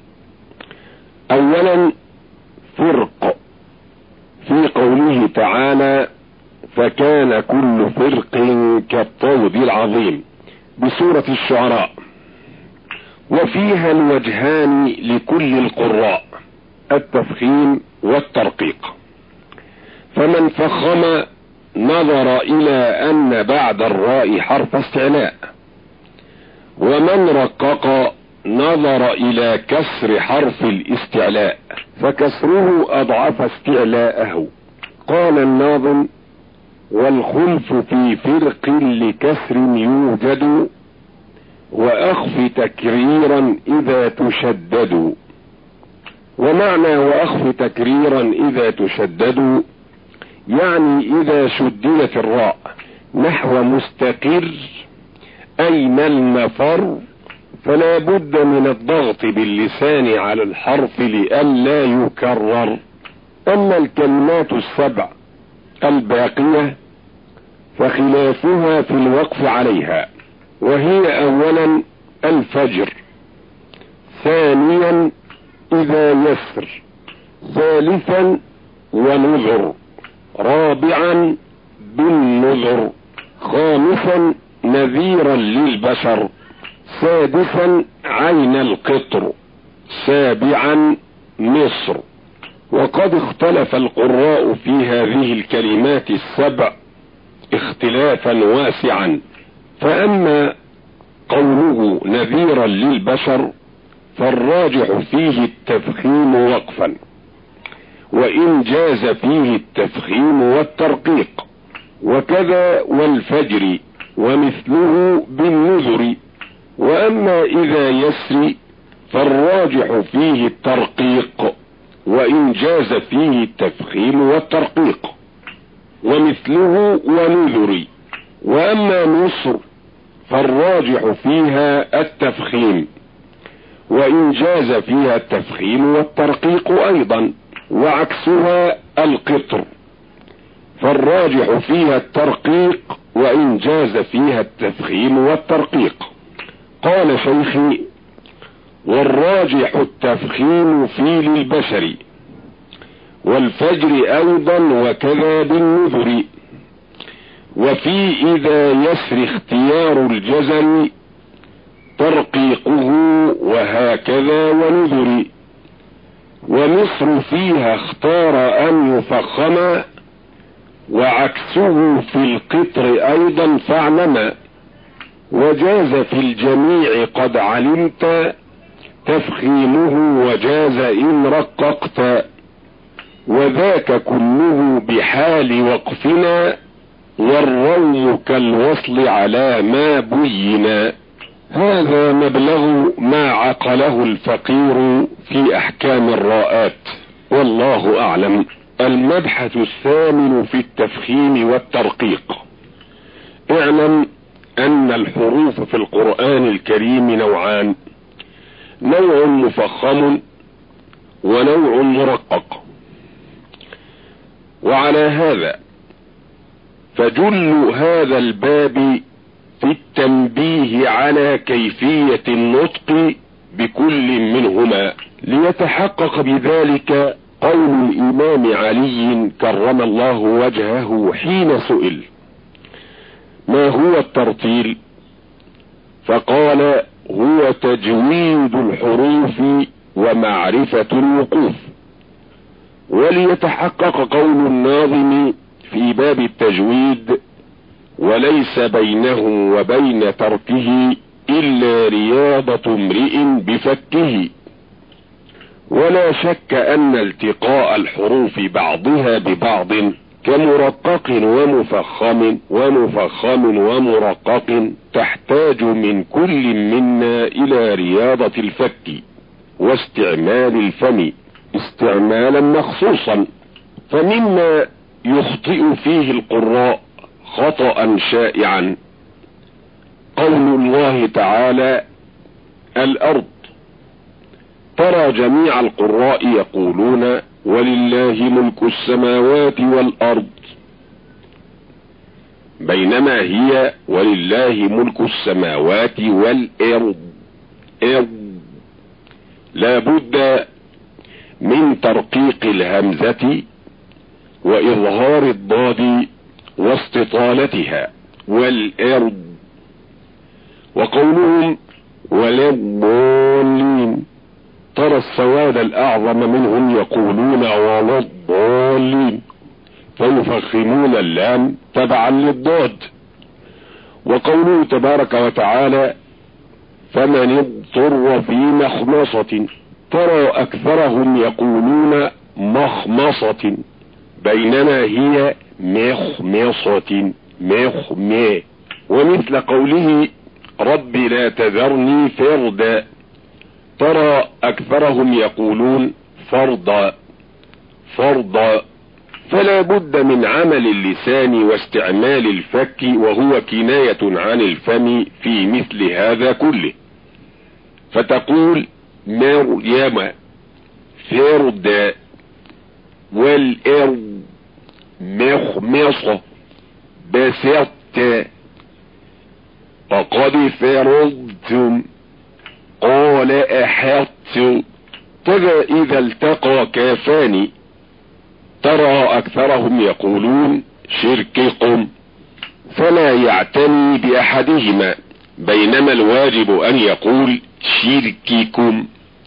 اولا فرق، في قوله تعالى فكان كل فرق كالطود العظيم بسورة الشعراء، وفيها الوجهان لكل القراء التفخيم والترقيق. فمن فخم نظر الى ان بعد الراء حرف استعلاء، ومن رقق نظر الى كسر حرف الاستعلاء فكسره اضعف استعلاءه. قال الناظم والخلف في فرق لكسر يوجد، واخف تكريرا اذا تشدد. ومعنى واخف تكريرا اذا تشدد يعني اذا شددت الراء نحو مستقر اين المفر، فلا بد من الضغط باللسان على الحرف لئلا يكرر. اما الكلمات السبع الباقية فخلافها في الوقف عليها، وهي اولا الفجر، ثانيا اذا يسر، ثالثا ونذر، رابعا بالنذر، خامسا نذيرا للبشر، سادسا عين القطر، سابعا مصر. وقد اختلف القراء في هذه الكلمات السبع اختلافا واسعا. فاما قوله نذيرا للبشر فالراجح فيه التفخيم وقفا، وان جاز فيه التفخيم والترقيق، وكذا والفجر ومثله بالنذر. واما اذا يسري فالراجح فيه الترقيق، وان جاز فيه التفخيم والترقيق ومثله ونذر. واما مصر فالراجح فيها التفخيم، وان جاز فيها التفخيم والترقيق ايضا، وعكسها القطر فالراجح فيها الترقيق وان جاز فيها التفخيم والترقيق. قال شيخي والراجح التفخيم في للبشر والفجر ايضا وكذا بالنذر. وفي اذا يسر اختيار الجزم ترقيقه وهكذا ونذر. ومصر فيها اختار ان يفخم، وعكسه في القطر ايضا فاعلم. وجاز في الجميع قد علمت تفخيمه، وجاز ان رققت، وذاك كله بحال وقفنا، والروم كالوصل على ما بينا. هذا مبلغ ما عقله الفقير في احكام الراءات، والله اعلم. المبحث الثامن في التفخيم والترقيق. اعلم ان الحروف في القرآن الكريم نوعان، نوع مفخم ونوع مرقق. وعلى هذا فجل هذا الباب في التنبيه على كيفية النطق بكل منهما، ليتحقق بذلك قول الامام علي كرم الله وجهه حين سئل ما هو الترتيل؟ فقال هو تجويد الحروف ومعرفة الوقوف. وليتحقق قول الناظم في باب التجويد وليس بينه وبين تركه الا رياضة امرئ بفكه. ولا شك ان التقاء الحروف بعضها ببعض كمرقق ومفخم ومفخم ومرقق تحتاج من كل منا الى رياضة الفك واستعمال الفم استعمالا مخصوصا. فمما يخطئ فيه القراء خطأ شائعا قول الله تعالى الارض. ترى جميع القراء يقولون ولله ملك السماوات والارض، بينما هي ولله ملك السماوات والارض. ارض لا بد من ترقيق الهمزة واظهار الضاد واستطالتها والارض. وقولهم وللضالين ترى السواد الاعظم منهم يقولون وللضالين فيفخمون اللام تبعا للضاد. وقوله تبارك وتعالى فمن اضطر في مخمصة ترى اكثرهم يقولون مخمصة بينما هي مخمصة مخمي. ومثل قوله رب لا تذرني فردا ترى اكثرهم يقولون فردا فردا. فلا بد من عمل اللسان واستعمال الفك وهو كناية عن الفم في مثل هذا كله. فتقول مريم فردا والارض مخمصة بسطت وقد فرضتم قال احطت. كذا اذا التقى كافان ترى اكثرهم يقولون شرككم فلا يعتني باحدهما بينما الواجب ان يقول شرككم.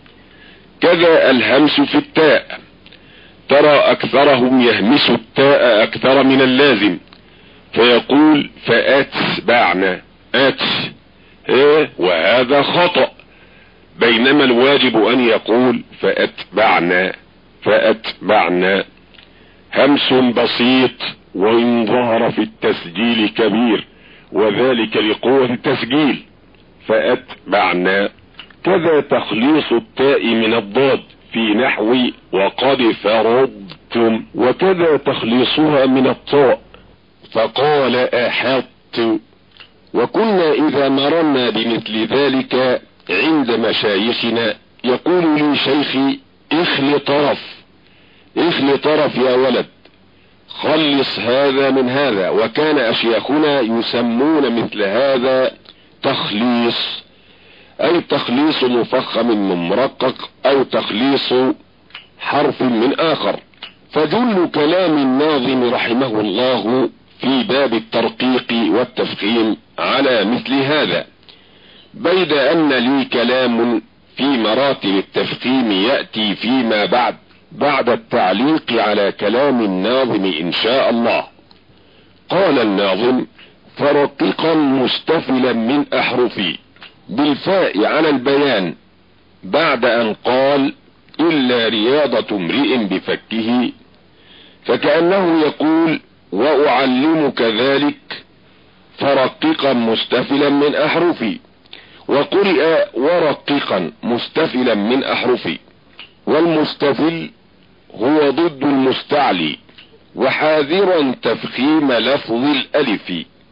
كذا الهمس في التاء ترى اكثرهم يهمس التاء اكثر من اللازم فيقول فاتبعنا ات ايه وهذا خطأ بينما الواجب ان يقول فاتبعنا فاتبعنا. همس بسيط وان ظهر في التسجيل كبير وذلك لقوة التسجيل فاتبعنا. كذا تخليص التاء من الضاد في نحو وقد فرضتم وكذا تخليصها من الطاء فقال احطت. وكنا اذا مررنا بمثل ذلك عند مشايخنا يقول لي شيخي اخل طرف اخل طرف يا ولد خلص هذا من هذا. وكان اشياخنا يسمون مثل هذا تخليص اي تخليص مفخم من مرقق او تخليص حرف من اخر. فجل كلام الناظم رحمه الله في باب الترقيق والتفخيم على مثل هذا، بيد ان لي كلام في مراتب التفخيم يأتي فيما بعد بعد التعليق على كلام الناظم ان شاء الله. قال الناظم فرققا مستفلا من احرفي بالفاء على البيان بعد ان قال الا رياضة امرئ بفكه، فكأنه يقول واعلمك ذلك فرققا مستفلا من احرفي. وقرئ ورققا مستفلا من احرفي. والمستفل هو ضد المستعلي وحاذرا تفخيم لفظ الالف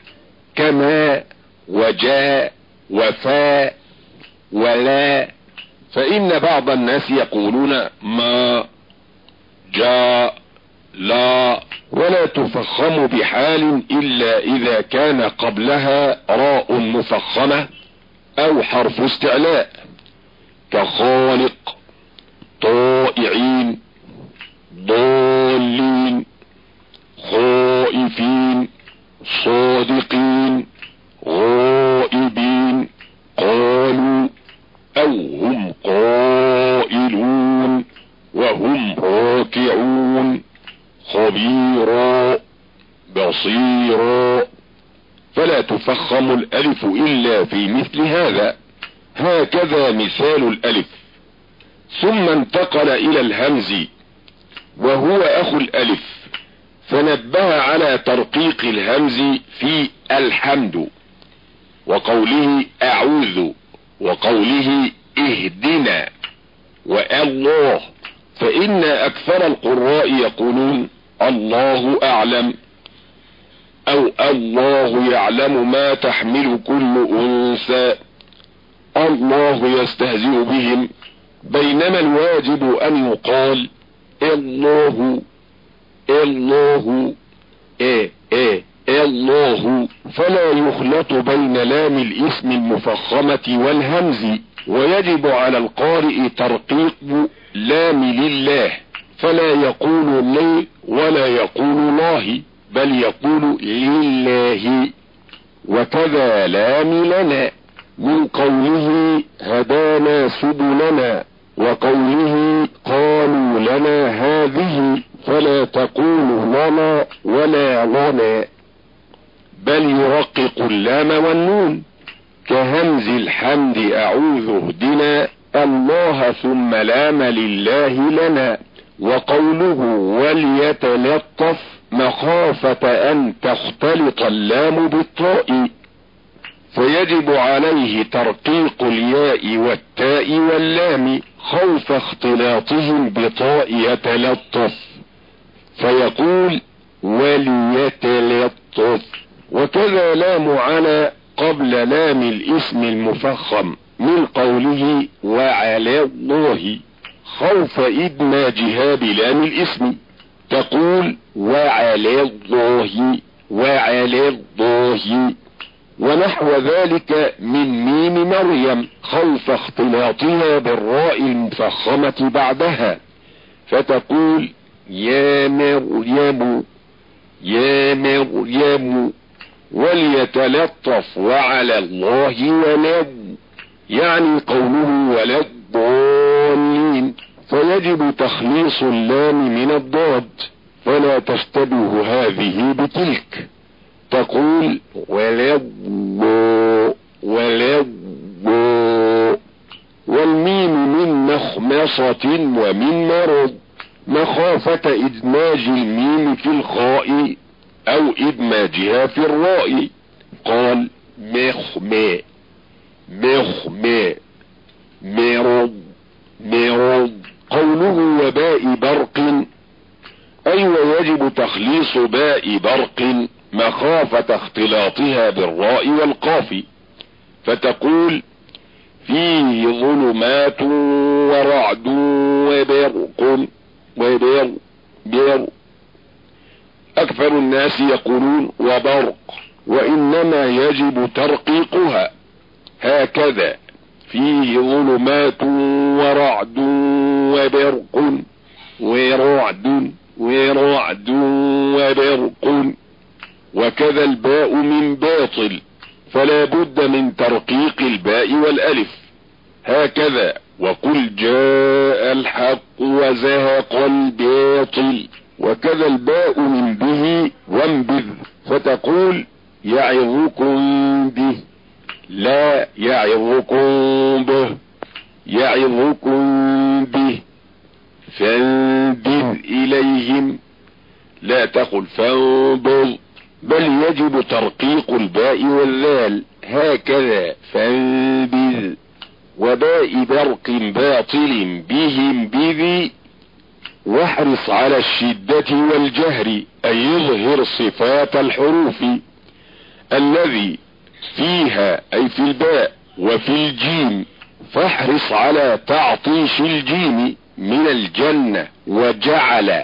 كما وجاء وفاء ولا. فان بعض الناس يقولون ما جاء لا، ولا تفخم بحال الا اذا كان قبلها راء مفخمة او حرف استعلاء كخالق، طائعين، ضالين، خائفين، صادقين، غائبين، قالوا، او هم قائلون، وهم راكعون، خبيرا، بصيرا. فلا تفخم الالف الا في مثل هذا. هكذا مثال الالف. ثم انتقل الى الهمز وهو اخو الالف، فنبه على ترقيق الهمز في الحمد، وقوله اعوذ، وقوله اهدنا، والله. فان اكثر القراء يقولون الله اعلم، او الله يعلم ما تحمل كل انثى، الله يستهزئ بهم، بينما الواجب ان يقال الله الله ايه ايه الله، فلا يخلط بين لام الاسم المفخمة والهمز. ويجب على القارئ ترقيق لام لله، فلا يقول لي ولا يقول الله، بل يقول لله. وكذا لام لنا من قوله هدانا سبلنا، وقوله قالوا لنا هذه، فلا تقول لنا ولا لنا، بل يرقق اللام والنون كهمز الحمد اعوذ اهدنا الله ثم لام لله لنا. وقوله وليتلطف مخافة ان تختلط اللام بالطاء، فيجب عليه ترقيق الياء والتاء واللام خوف اختلاطهم بطاء يتلطف، فيقول وليتلطف. وكذا لام على قبل لام الاسم المفخم من قوله وعلى الله خوف ادماجها بلام الاسم، تقول وعلى الله وعلى الله. ونحو ذلك من ميم مريم خوف اختلاطها بالراء المفخمة بعدها، فتقول يا مريم يا مريم. وليتلطف وعلى الله ولد، يعني قوله ولد ضالين، فيجب تخليص اللام من الضاد، فلا تشتبه هذه بتلك، تقول ولد ولد. والميم من مخمصة ومن مرض، مخافة ادماج الميم في الخاء او ادماجها في الراء. قال مخماء مخماء مرض مرض. قوله وباء برق، اي ويجب تخليص باء برق مخافة اختلاطها بالراء والقاف، فتقول فيه ظلمات ورعد وبرق وبر بر. اكثر الناس يقولون وبرق، وانما يجب ترقيقها هكذا فيه ظلمات ورعد وبرق ورعد ورعد وبرق. وكذا الباء من باطل، فلا بد من ترقيق الباء والالف هكذا وقل جاء الحق وزهق الباطل. وكذا الباء من به وانبذ، فتقول يعظكم به لا يعظكم به يعظكم به. فانبذ اليهم لا تقل فانبذ، بل يجب ترقيق الباء والذال هكذا فانبذ. وباء برق باطل بهم بذي، واحرص على الشدة والجهر، أي يظهر صفات الحروف الذي فيها أي في الباء وفي الجيم، فاحرص على تعطيش الجيم من الجنة وجعل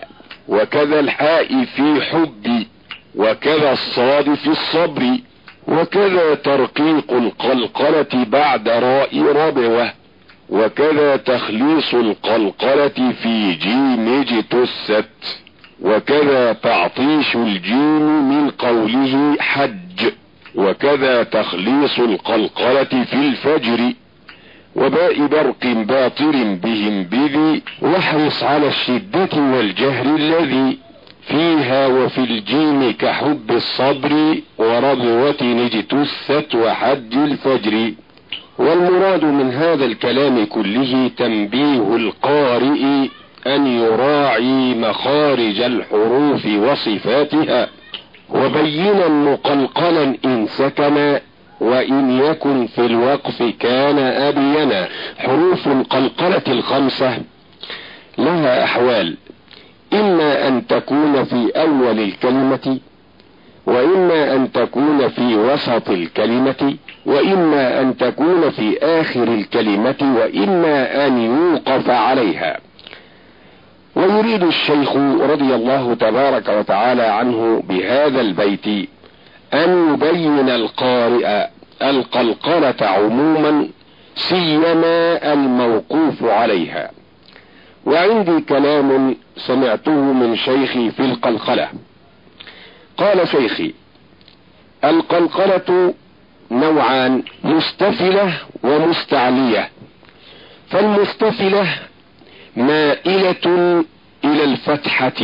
وكذا الحاء في حب، وكذا الصاد في الصبر، وكذا ترقيق القلقلة بعد راء ربوة، وكذا تخليص القلقلة في جيم اجتست، وكذا تعطيش الجيم من قوله حج، وكذا تخليص القلقلة في الفجر، وباء برق باطر بهم بذي، واحرص على الشدة والجهر الذي فيها، وفي الجيم كحب الصبر، وربوة اجتست وحج الفجر. والمراد من هذا الكلام كله تنبيه القارئ ان يراعي مخارج الحروف وصفاتها، وبينا مقلقلا ان سكن، وان يكن في الوقف كان ابينا. حروف القلقلة الخمسة لها احوال، اما ان تكون في اول الكلمة، واما ان تكون في وسط الكلمة، واما ان تكون في اخر الكلمة، واما ان يوقف عليها. ويريد الشيخ رضي الله تبارك وتعالى عنه بهذا البيت ان يبين القارئ القلقلة عموما، سيما الموقوف عليها. وعندي كلام سمعته من شيخي في القلقلة. قال شيخي: القلقلة نوعان، مستفلة ومستعلية. فالمستفلة مائلة الى الفتحة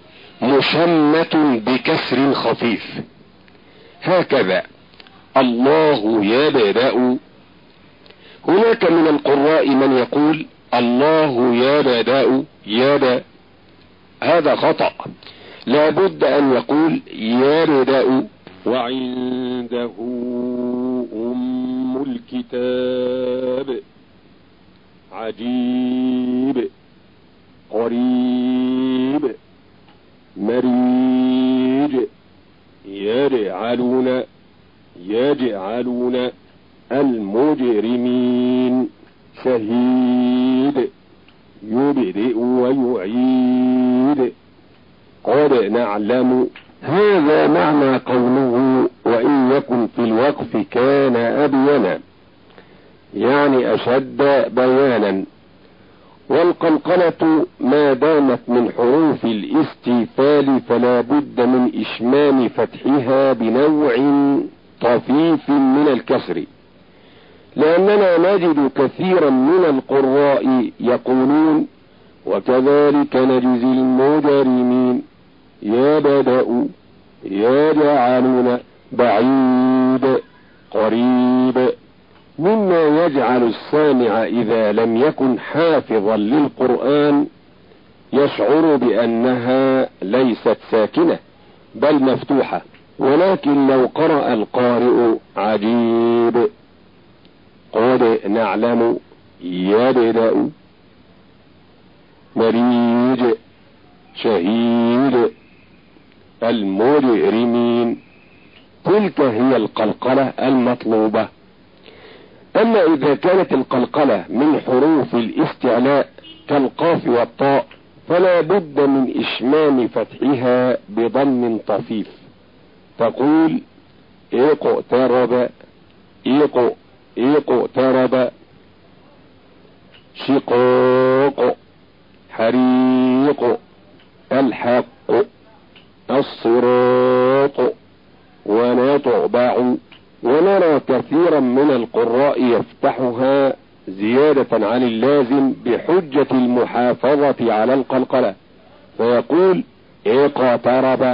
مشمة بكسر خفيف، هكذا الله يبدأ. هناك من القراء من يقول الله يبدأ يبدأ، هذا خطأ، لا بد ان يقول يبدأ. وعنده ام الكتاب، عجيب، قريب، مريج، يجعلون يجعلون المجرمين، شهيد، يبدئ ويعيد، قد نعلم. هذا معنى قوله وإن يكن في الوقف كان أبينا، يعني أشد بيانا. والقلقلة ما دامت من حروف الاستفال فلا بد من إشمام فتحها بنوع طفيف من الكسر، لأننا نجد كثيرا من القراء يقولون وكذلك نجزي المجرمين، يبدأ، يجعلون، بعيد، قريب، مما يجعل السامع إذا لم يكن حافظا للقرآن يشعر بأنها ليست ساكنة بل مفتوحة. ولكن لو قرأ القارئ عجيب، قد نعلم، يبدأ، مريج، شهيد، المجرمين، تلك هي القلقلة المطلوبة. اما اذا كانت القلقلة من حروف الاستعلاء كالقاف والطاء فلا بد من اشمام فتحها بضم طفيف، تقول اقترب، اق اقترب، شقاق، حريق، الحق، الصراط، ونطبع. ونرى كثيرا من القراء يفتحها زيادة عن اللازم بحجة المحافظة على القلقلة، فيقول اقترب،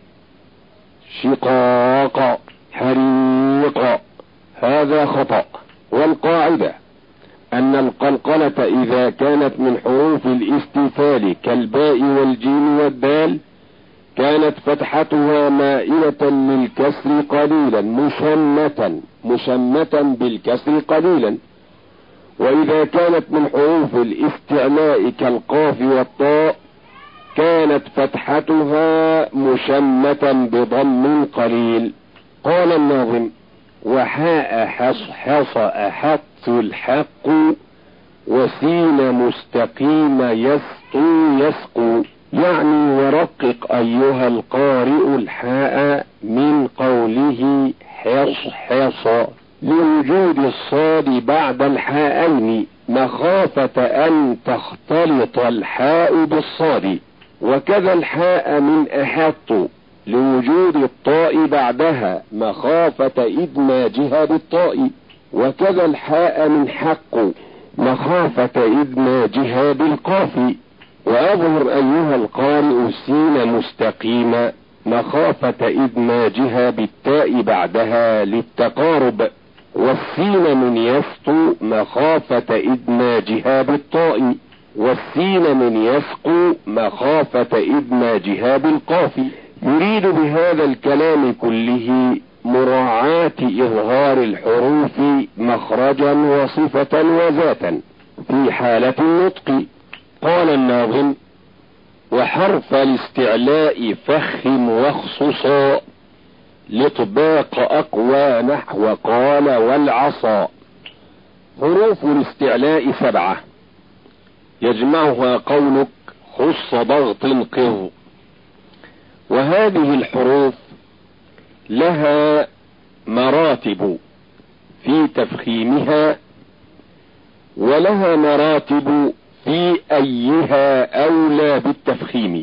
شقاق، حريق. هذا خطأ. والقاعدة ان القلقلة اذا كانت من حروف الاستفال كالباء والجيم والدال كانت فتحتها مائلة للكسر قليلا، مشمة مشمة بالكسر قليلا. واذا كانت من حروف الاستعلاء كالقاف والطاء كانت فتحتها مشمة بضم قليل. قال الناظم: وحاء حصحص أحط الحق، وسين مستقيم يسطو يسقو. يعني ورقق أيها القارئ الحاء من قوله حص حص لوجود الصاد بعد الحاءين مخافة أن تختلط الحاء بالصاد، وكذا الحاء من أحط لوجود الطاء بعدها مخافة إدماجها بالطاء، وكذا الحاء من حق مخافة إدماجها بالقاف. وأظهر أيها القارئ السين مستقيمة مخافة إدماجها بالتاء بعدها للتقارب، والسين من يسطو مخافة إدماجها بالطاء، والسين من يسقو مخافة إدماجها بالقاف. يريد بهذا الكلام كله مراعاة إظهار الحروف مخرجا وصفة وذاتا في حالة النطق. قال الناظم: وحرف الاستعلاء فخم واخصصا لطباق أقوى نحو قال والعصا. حروف الاستعلاء سبعة يجمعها قولك خص ضغط قض، وهذه الحروف لها مراتب في تفخيمها، ولها مراتب في أيها أولى بالتفخيم.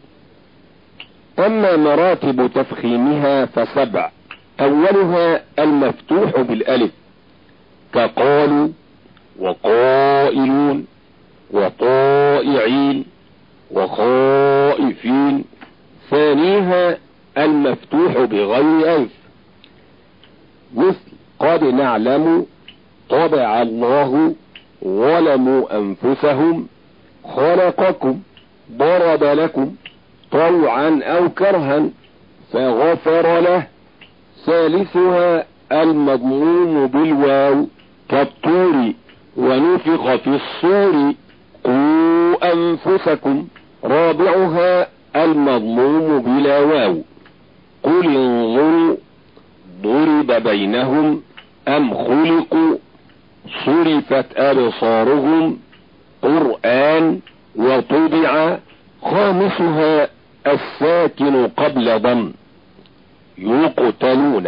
أما مراتب تفخيمها فسبع: أولها المفتوح بالألف كقالوا وقائلون وطائعين وخائفين. ثانيها المفتوح بغير ألف مثل قد نعلم طبع الله ظلموا أنفسهم خلقكم ضرب لكم طوعا أو كرها فغفر له. ثالثها المضموم بالواو كالطور ونفخ في الصور قوا أنفسكم. رابعها المضموم بلا واو قل انظروا ضرب بينهم أم خلقوا صرفت أبصارهم قرآن وطبع. خامسها الساكن قبل ضم يقتلون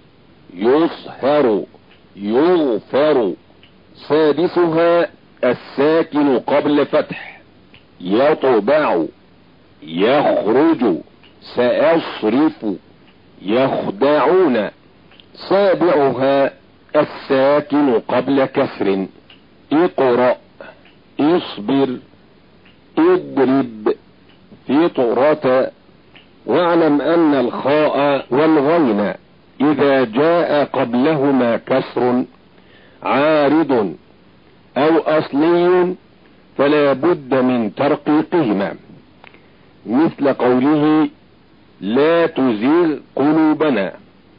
يصهر يغفر. سادسها الساكن قبل فتح يطبع يخرج سأصرف يخدعون. سابعها الساكن قبل كسر اقرأ اصبر اضرب فطرة. واعلم ان الخاء والغين اذا جاء قبلهما كسر عارض او اصلي فلا بد من ترقيقهما، مثل قوله لا تزغ قلوبنا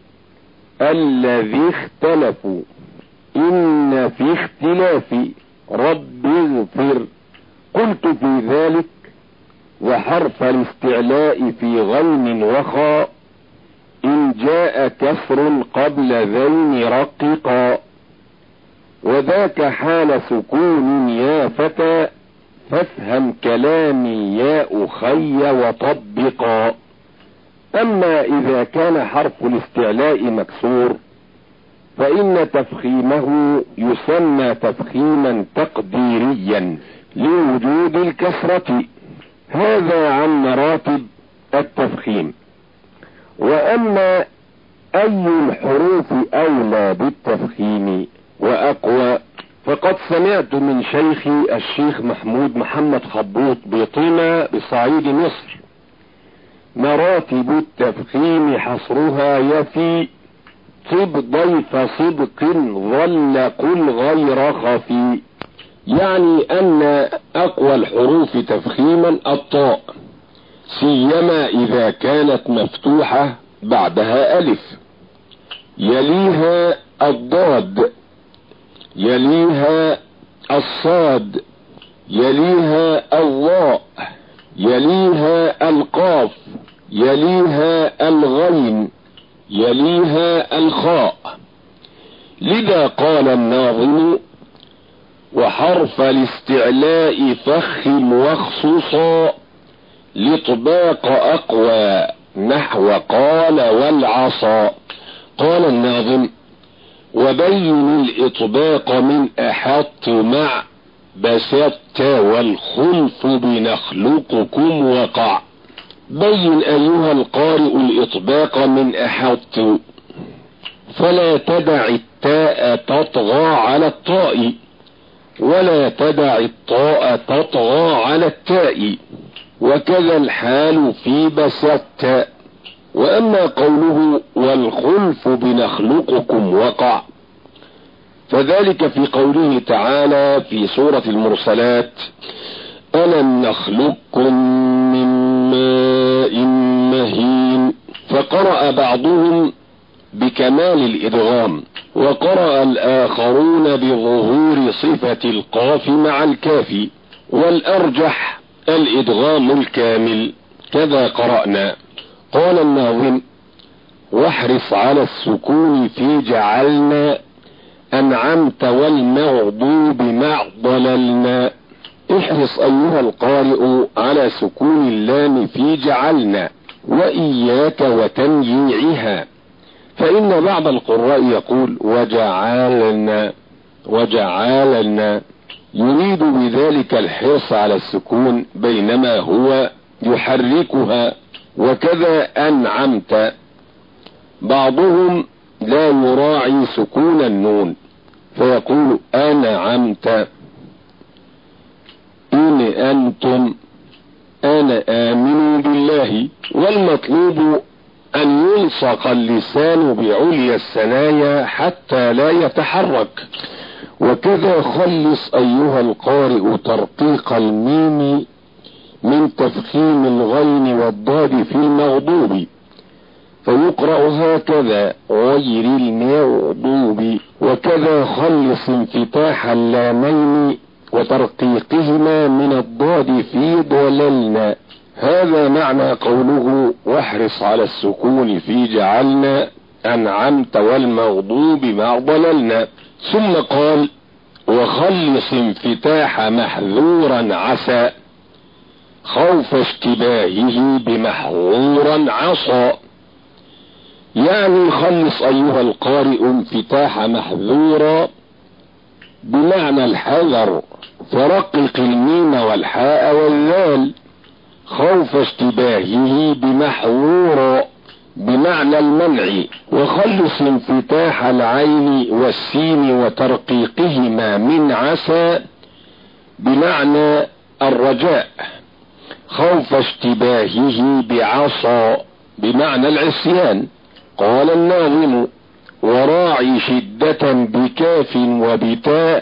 الذي اختلفوا ان في اختلاف رب اغفر. قلت في ذلك وحرف الاستعلاء في غين وخاء ان جاء كسر قبل ذين رققا، وذاك حال سكون يا فتى فافهم كلامي يا اخي وطبقا. اما اذا كان حرف الاستعلاء مكسور فان تفخيمه يسمى تفخيما تقديريا لوجود الكسرة. هذا عن مراتب التفخيم. واما اي الحروف اولى بالتفخيم واقوى فقد سمعت من شيخي الشيخ محمود محمد خبوط بطينة بصعيد مصر: مراتب التفخيم حصرها يفي طب ضيف صدق ظل قل غير خفي. يعني ان اقوى الحروف تفخيما الطاء، سيما اذا كانت مفتوحة بعدها الف، يليها الضاد، يليها الصاد، يليها الظاء، يليها القاف، يليها الغين، يليها الخاء. لذا قال الناظم: وحرف الاستعلاء فخم واخصصا الإطباق أقوى نحو قال والعصا. قال الناظم: وبين الإطباق من أحط مع بسطت والخلف بنخلقكم وقع. بين أيها القارئ الإطباق من أحط، فلا تدع التاء تطغى على الطاء، ولا تدع الطاء تطغى على التاء، وكذا الحال في بسطت. وأما قوله والخلف بنخلقكم وقع، فذلك في قوله تعالى في سورة المرسلات: ألم نخلقكم من ماء مهين. فقرأ بعضهم بكمال الإدغام، وقرأ الآخرون بظهور صفة القاف مع الكاف، والأرجح الإدغام الكامل، كذا قرأنا. قال الناظم: واحرص على السكون في جعلنا أنعمت والمغضوب مع ضللنا. احرص أيها القارئ على سكون اللام في جعلنا، وإياك وتنييعها، فإن بعض القراء يقول وجعلنا وجعلنا، يريد بذلك الحرص على السكون، بينما هو يحركها. وكذا أنعمت. بعضهم لا يراعي سكون النون فيقول أنعمت. إن أنتم أنا آمنوا بالله. والمطلوب أن يلصق اللسان بعليا الثنايا حتى لا يتحرك. وكذا خلص أيها القارئ ترقيق الميم من تفخيم الغين والضاد في المغضوب، فيقرأ هكذا غير المغضوب. وكذا خلص انفتاح اللامين وترقيقهما من الضاد في ضللنا. هذا معنى قوله واحرص على السكون في جعلنا أنعمت والمغضوب مع ضللنا. ثم قال وخلص انفتاح محذورا عسى خوف اشتباهه بمحظورا عصى. يعني خلص أيها القارئ انفتاح محذورا بمعنى الحذر، فرقق الميم والحاء والذال. خوف اشتباهه بمحظورا بمعنى المنع. وخلص انفتاح العين والسين وترقيقهما من عسى بمعنى الرجاء. خوف اشتباهه بعصى بمعنى العصيان. قال الناظم وراعي شدة بكاف وبتاء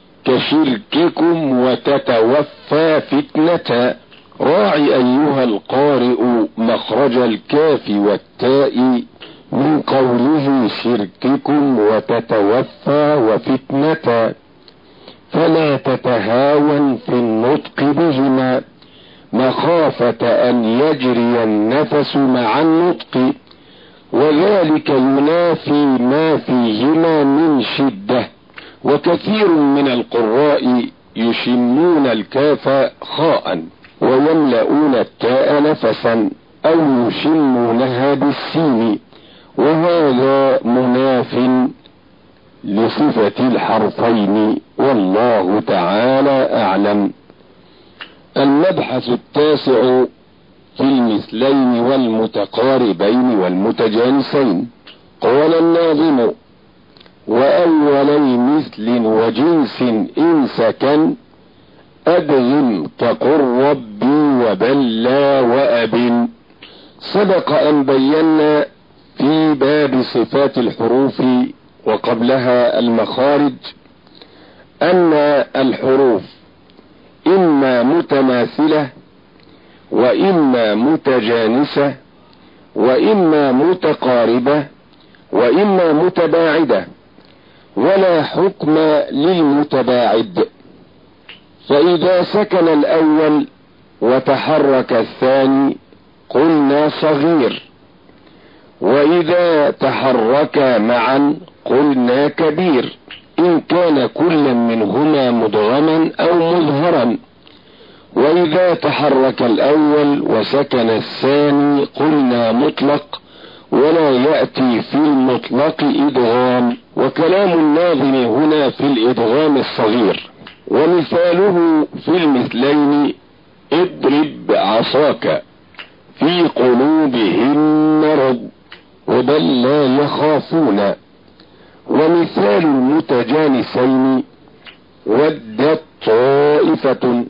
كشرككم وتتوفى فتنة. راعي أيها القارئ مخرج الكاف والتاء من قوله شرككم وتتوفى وفتنة، فلا تتهاون في النطق بهما مخافة أن يجري النفس مع النطق، وذلك ينافي ما فيهما من شدة. وكثير من القراء يشمون الكاف خاء ويملؤون التاء نفسا أو يشمونها بالسين، وهذا مناف لصفة الحرفين، والله تعالى أعلم. المبحث التاسع في المثلين والمتقاربين والمتجانسين. قال الناظم وأولي مثل وجنس إن سكن أدغم كقل ربي وبلا وأب. سبق أن بينا في باب صفات الحروف وقبلها المخارج أن الحروف إما متماثلة وإما متجانسة وإما متقاربة وإما متباعدة، ولا حكم للمتباعد. فإذا سكن الأول وتحرك الثاني قلنا صغير، وإذا تحركا معا قلنا كبير، إن كان كل منهما مدغما أو مظهرا. وإذا تحرك الأول وسكن الثاني قلنا مطلق، ولا يأتي في المطلق إدغام. وكلام الناظم هنا في الإدغام الصغير. ومثاله في المثلين اضرب عصاك في قلوبهم مرض وبل لا يخافون. ومثال المتجانسين ودت طائفة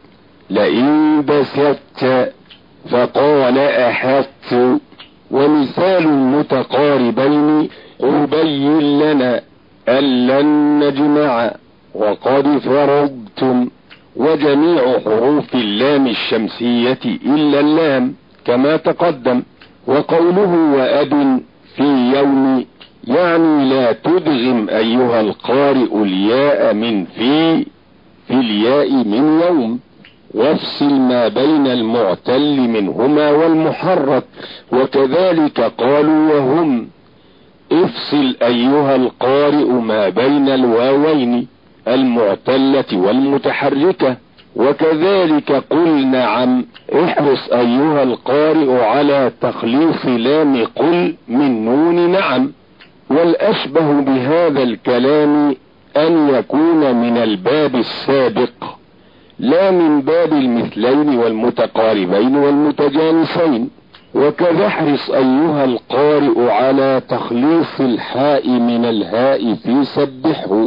لئن بسطت فقال أحطت. ومثال المتقاربين أبين لنا أن لن نجمع وقد فرضتم. وجميع حروف اللام الشمسية إلا اللام كما تقدم. وقوله وأب في يوم يعني لا تدغم أيها القارئ الياء من في في الياء من يوم، وافصل ما بين المعتل منهما والمحرك. وكذلك قالوا وهم افصل أيها القارئ ما بين الواوين المعتلة والمتحركة. وكذلك قل نعم احرص أيها القارئ على تخليص لام قل من نون نعم. والأشبه بهذا الكلام أن يكون من الباب السابق لا من باب المثلين والمتقاربين والمتجانسين. وكذا احرص أيها القارئ على تخليص الحاء من الهاء في سبحه،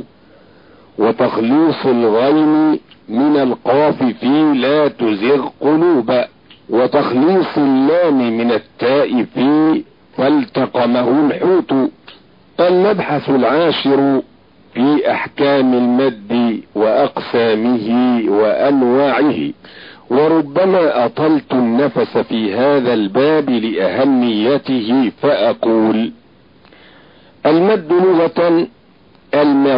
وتخليص الغين من القاف في لا تزغ قلوبا، وتخليص اللام من التاء في فالتقمه الحوت. المبحث العاشر في احكام المد واقسامه وانواعه. وربما اطلت النفس في هذا الباب لاهميته فاقول: المد لغة المط،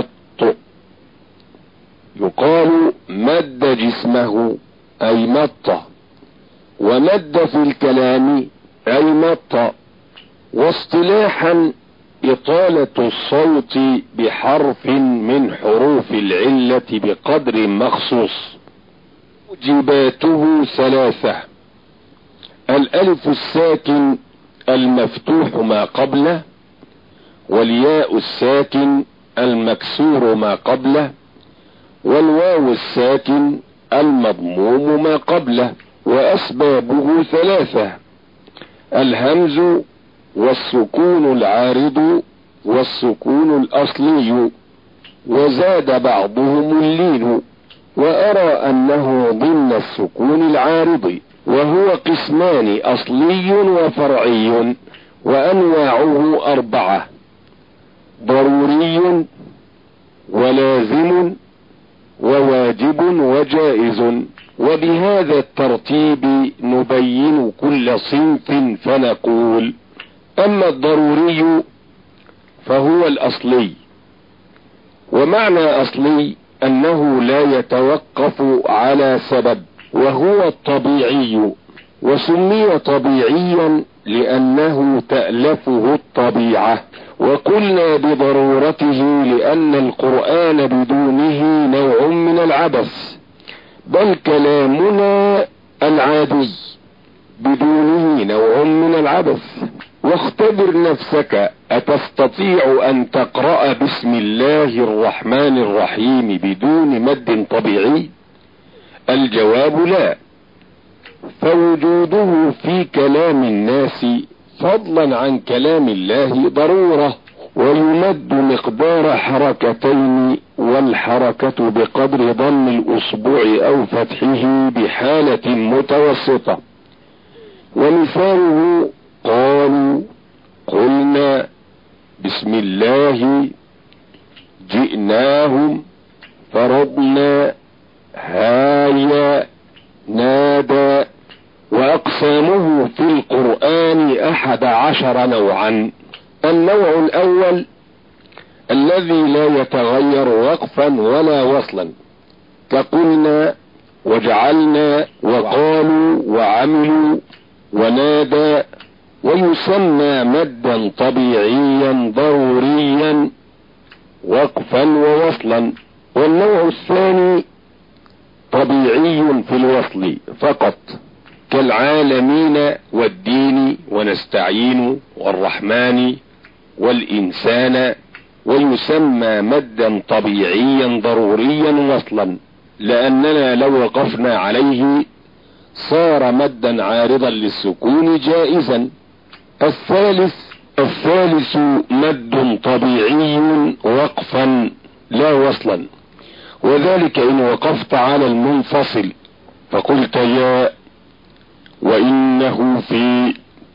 يقال مد جسمه اي مط، ومد في الكلام اي مط. واصطلاحا إطالة الصوت بحرف من حروف العلة بقدر مخصوص. موجباته ثلاثة: الألف الساكن المفتوح ما قبله، والياء الساكن المكسور ما قبله، والواو الساكن المضموم ما قبله. وأسبابه ثلاثة: الهمز والسكون العارض والسكون الأصلي، وزاد بعضهم اللين. وأرى أنه ضمن السكون العارض، وهو قسمان أصلي وفرعي، وأنواعه أربعة: ضروري ولازم وواجب وجائز. وبهذا الترتيب نبين كل صنف فنقول: أما الضروري فهو الأصلي. ومعنى أصلي أنه لا يتوقف على سبب، وهو الطبيعي. وسمي طبيعيا لأنه تألفه الطبيعة. وقلنا بضرورته لأن القرآن بدونه نوع من العبث، بل كلامنا العادي بدونه نوع من العبث. واختبر نفسك، أتستطيع أن تقرأ بسم الله الرحمن الرحيم بدون مد طبيعي؟ الجواب لا، فوجوده في كلام الناس فضلا عن كلام الله ضرورة. ويمد مقدار حركتين، والحركة بقدر ضم الأصبع أو فتحه بحالة متوسطة. ومثاله: قالوا قلنا بسم الله جئناهم فرضنا هايا نادى. وأقسامه في القرآن أحد عشر نوعا. النوع الأول الذي لا يتغير وقفا ولا وصلا، كقلنا وجعلنا وقالوا وعملوا ونادى، ويسمى مدا طبيعيا ضروريا وقفا ووصلا. والنوع الثاني طبيعي في الوصل فقط، كالعالمين والدين ونستعين والرحمن والإنسان، ويسمى مدا طبيعيا ضروريا وصلا، لأننا لو وقفنا عليه صار مدا عارضا للسكون جائزا. الثالث الثالث مد طبيعي وقفا لا وصلا، وذلك إن وقفت على المنفصل فقلت يا وإنه في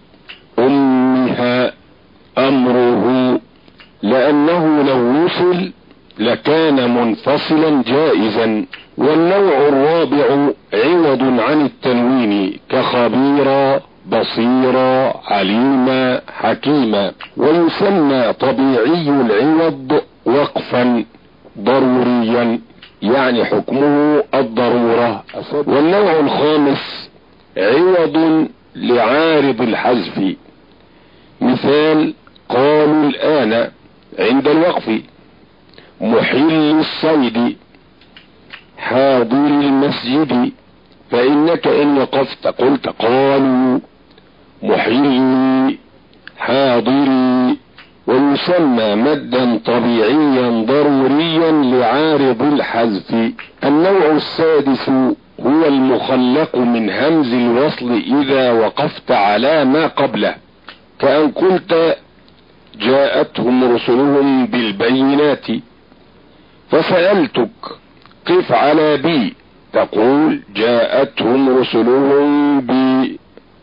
أمها أمره، لأنه لو وصل لكان منفصلا جائزا. والنوع الرابع عوض عن التنوين، كخبيرا بصيرا عليما حكيما، ويسمى طبيعي العوض وقفا ضروريا، يعني حكمه الضرورة. والنوع الخامس عوض لعارض الحذف، مثال قالوا الآن عند الوقف، محل الصيد حاضر المسجد، فإنك إن وقفت قلت قالوا محلي حاضري، ويسمى مدا طبيعيا ضروريا لعارض الحذف. النوع السادس هو المخلق من همز الوصل إذا وقفت على ما قبله، كأن قلت جاءتهم رسلهم بالبينات فسألتك قف على بي، تقول جاءتهم رسلهم بي،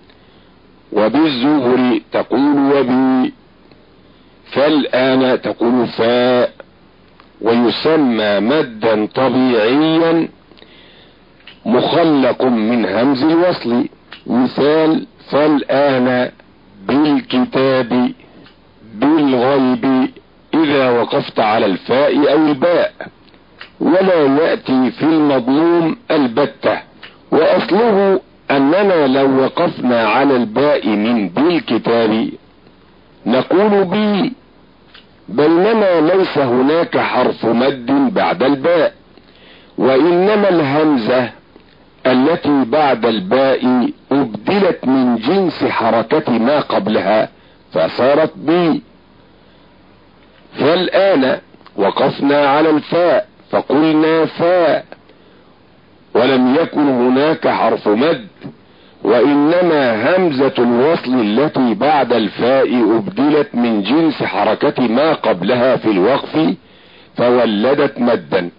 وبالزهر تقول وبي، فالآن تقول فاء. ويسمى مدا طبيعيا مخلق من همز الوصل، مثال فالآن بالكتاب بالغيب، إذا وقفت على الفاء أو الباء، ولا يأتي في المضموم البتة. وأصله أننا لو وقفنا على الباء من بالكتاب نقول بي، بينما ليس هناك حرف مد بعد الباء، وإنما الهمزة التي بعد الباء أبدلت من جنس حركة ما قبلها فصارت بي. فالآن وقفنا على الفاء فقلنا فاء، ولم يكن هناك حرف مد، وإنما همزة الوصل التي بعد الفاء أبدلت من جنس حركة ما قبلها في الوقف فولدت مدا،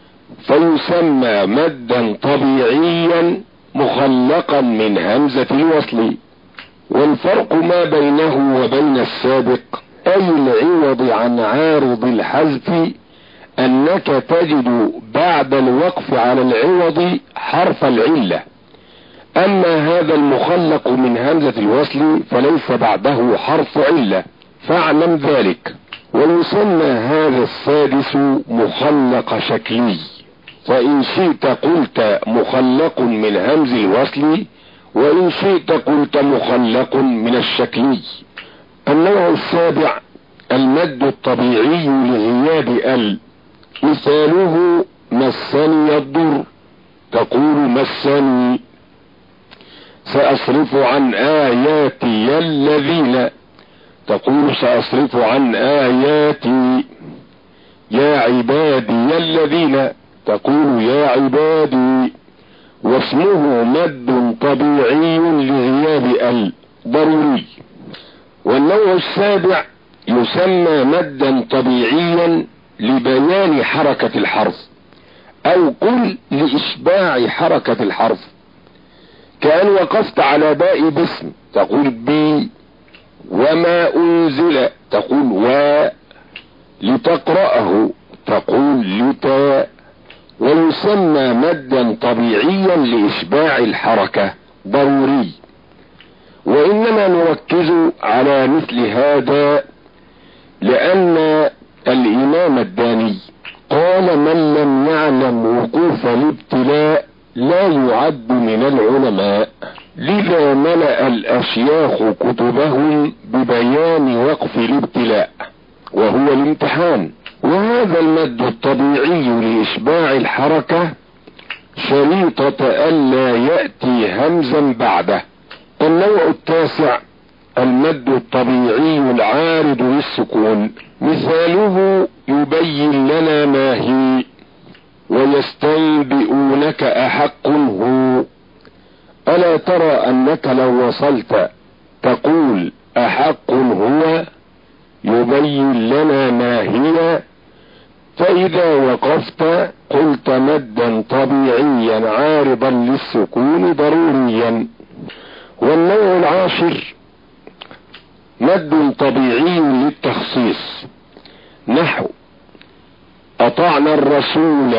فيسمى مدا طبيعيا مخلقا من همزة الوصل. والفرق ما بينه وبين السابق أي العوض عن عارض الحذف أنك تجد بعد الوقف على العوض حرف العلة، أما هذا المخلق من همزة الوصل فليس بعده حرف علة، فاعلم ذلك. ويسمى هذا السادس مخلق شكلي، فإن شئت قلت مخلق من همز الوصل، وإن شئت قلت مخلق من الشكلي. النوع السابع المد الطبيعي لغياب ال، مثاله مسني الضر، تقول مسني. سأصرف عن آياتي الذين، تقول سأصرف عن آياتي. يا عبادي الذين، تقول يا عبادي. واسمه مد طبيعي لغياب ال ضروري. والنوع السابع يسمى مدا طبيعيا لبيان حركة الحرف، او قل لاشباع حركة الحرف، كأن وقفت على باء باسم تقول بي، وما انزل تقول و، لتقرأه تقول لتا. ويسمى مدا طبيعيا لاشباع الحركة ضروري. وانما نركز على مثل هذا لان الامام الداني قال من لم يعلم وقوف الابتلاء لا يعد من العلماء، لذا ملأ الاشياخ كتبهم ببيان وقف الابتلاء وهو الامتحان. وهذا المد الطبيعي لاشباع الحركة شريطة ألا يأتي همزا بعده. النوع التاسع المد الطبيعي العارض للسكون، مثاله يبين لنا ما هي، ويستنبئونك أحق هو. ألا ترى أنك لو وصلت تقول أحق هو يبين لنا ما هي، فإذا وقفت قلت مدا طبيعيا عارضا للسكون ضروريا. والنوع العاشر مد طبيعي للتخصيص، نحو أطعنا الرسول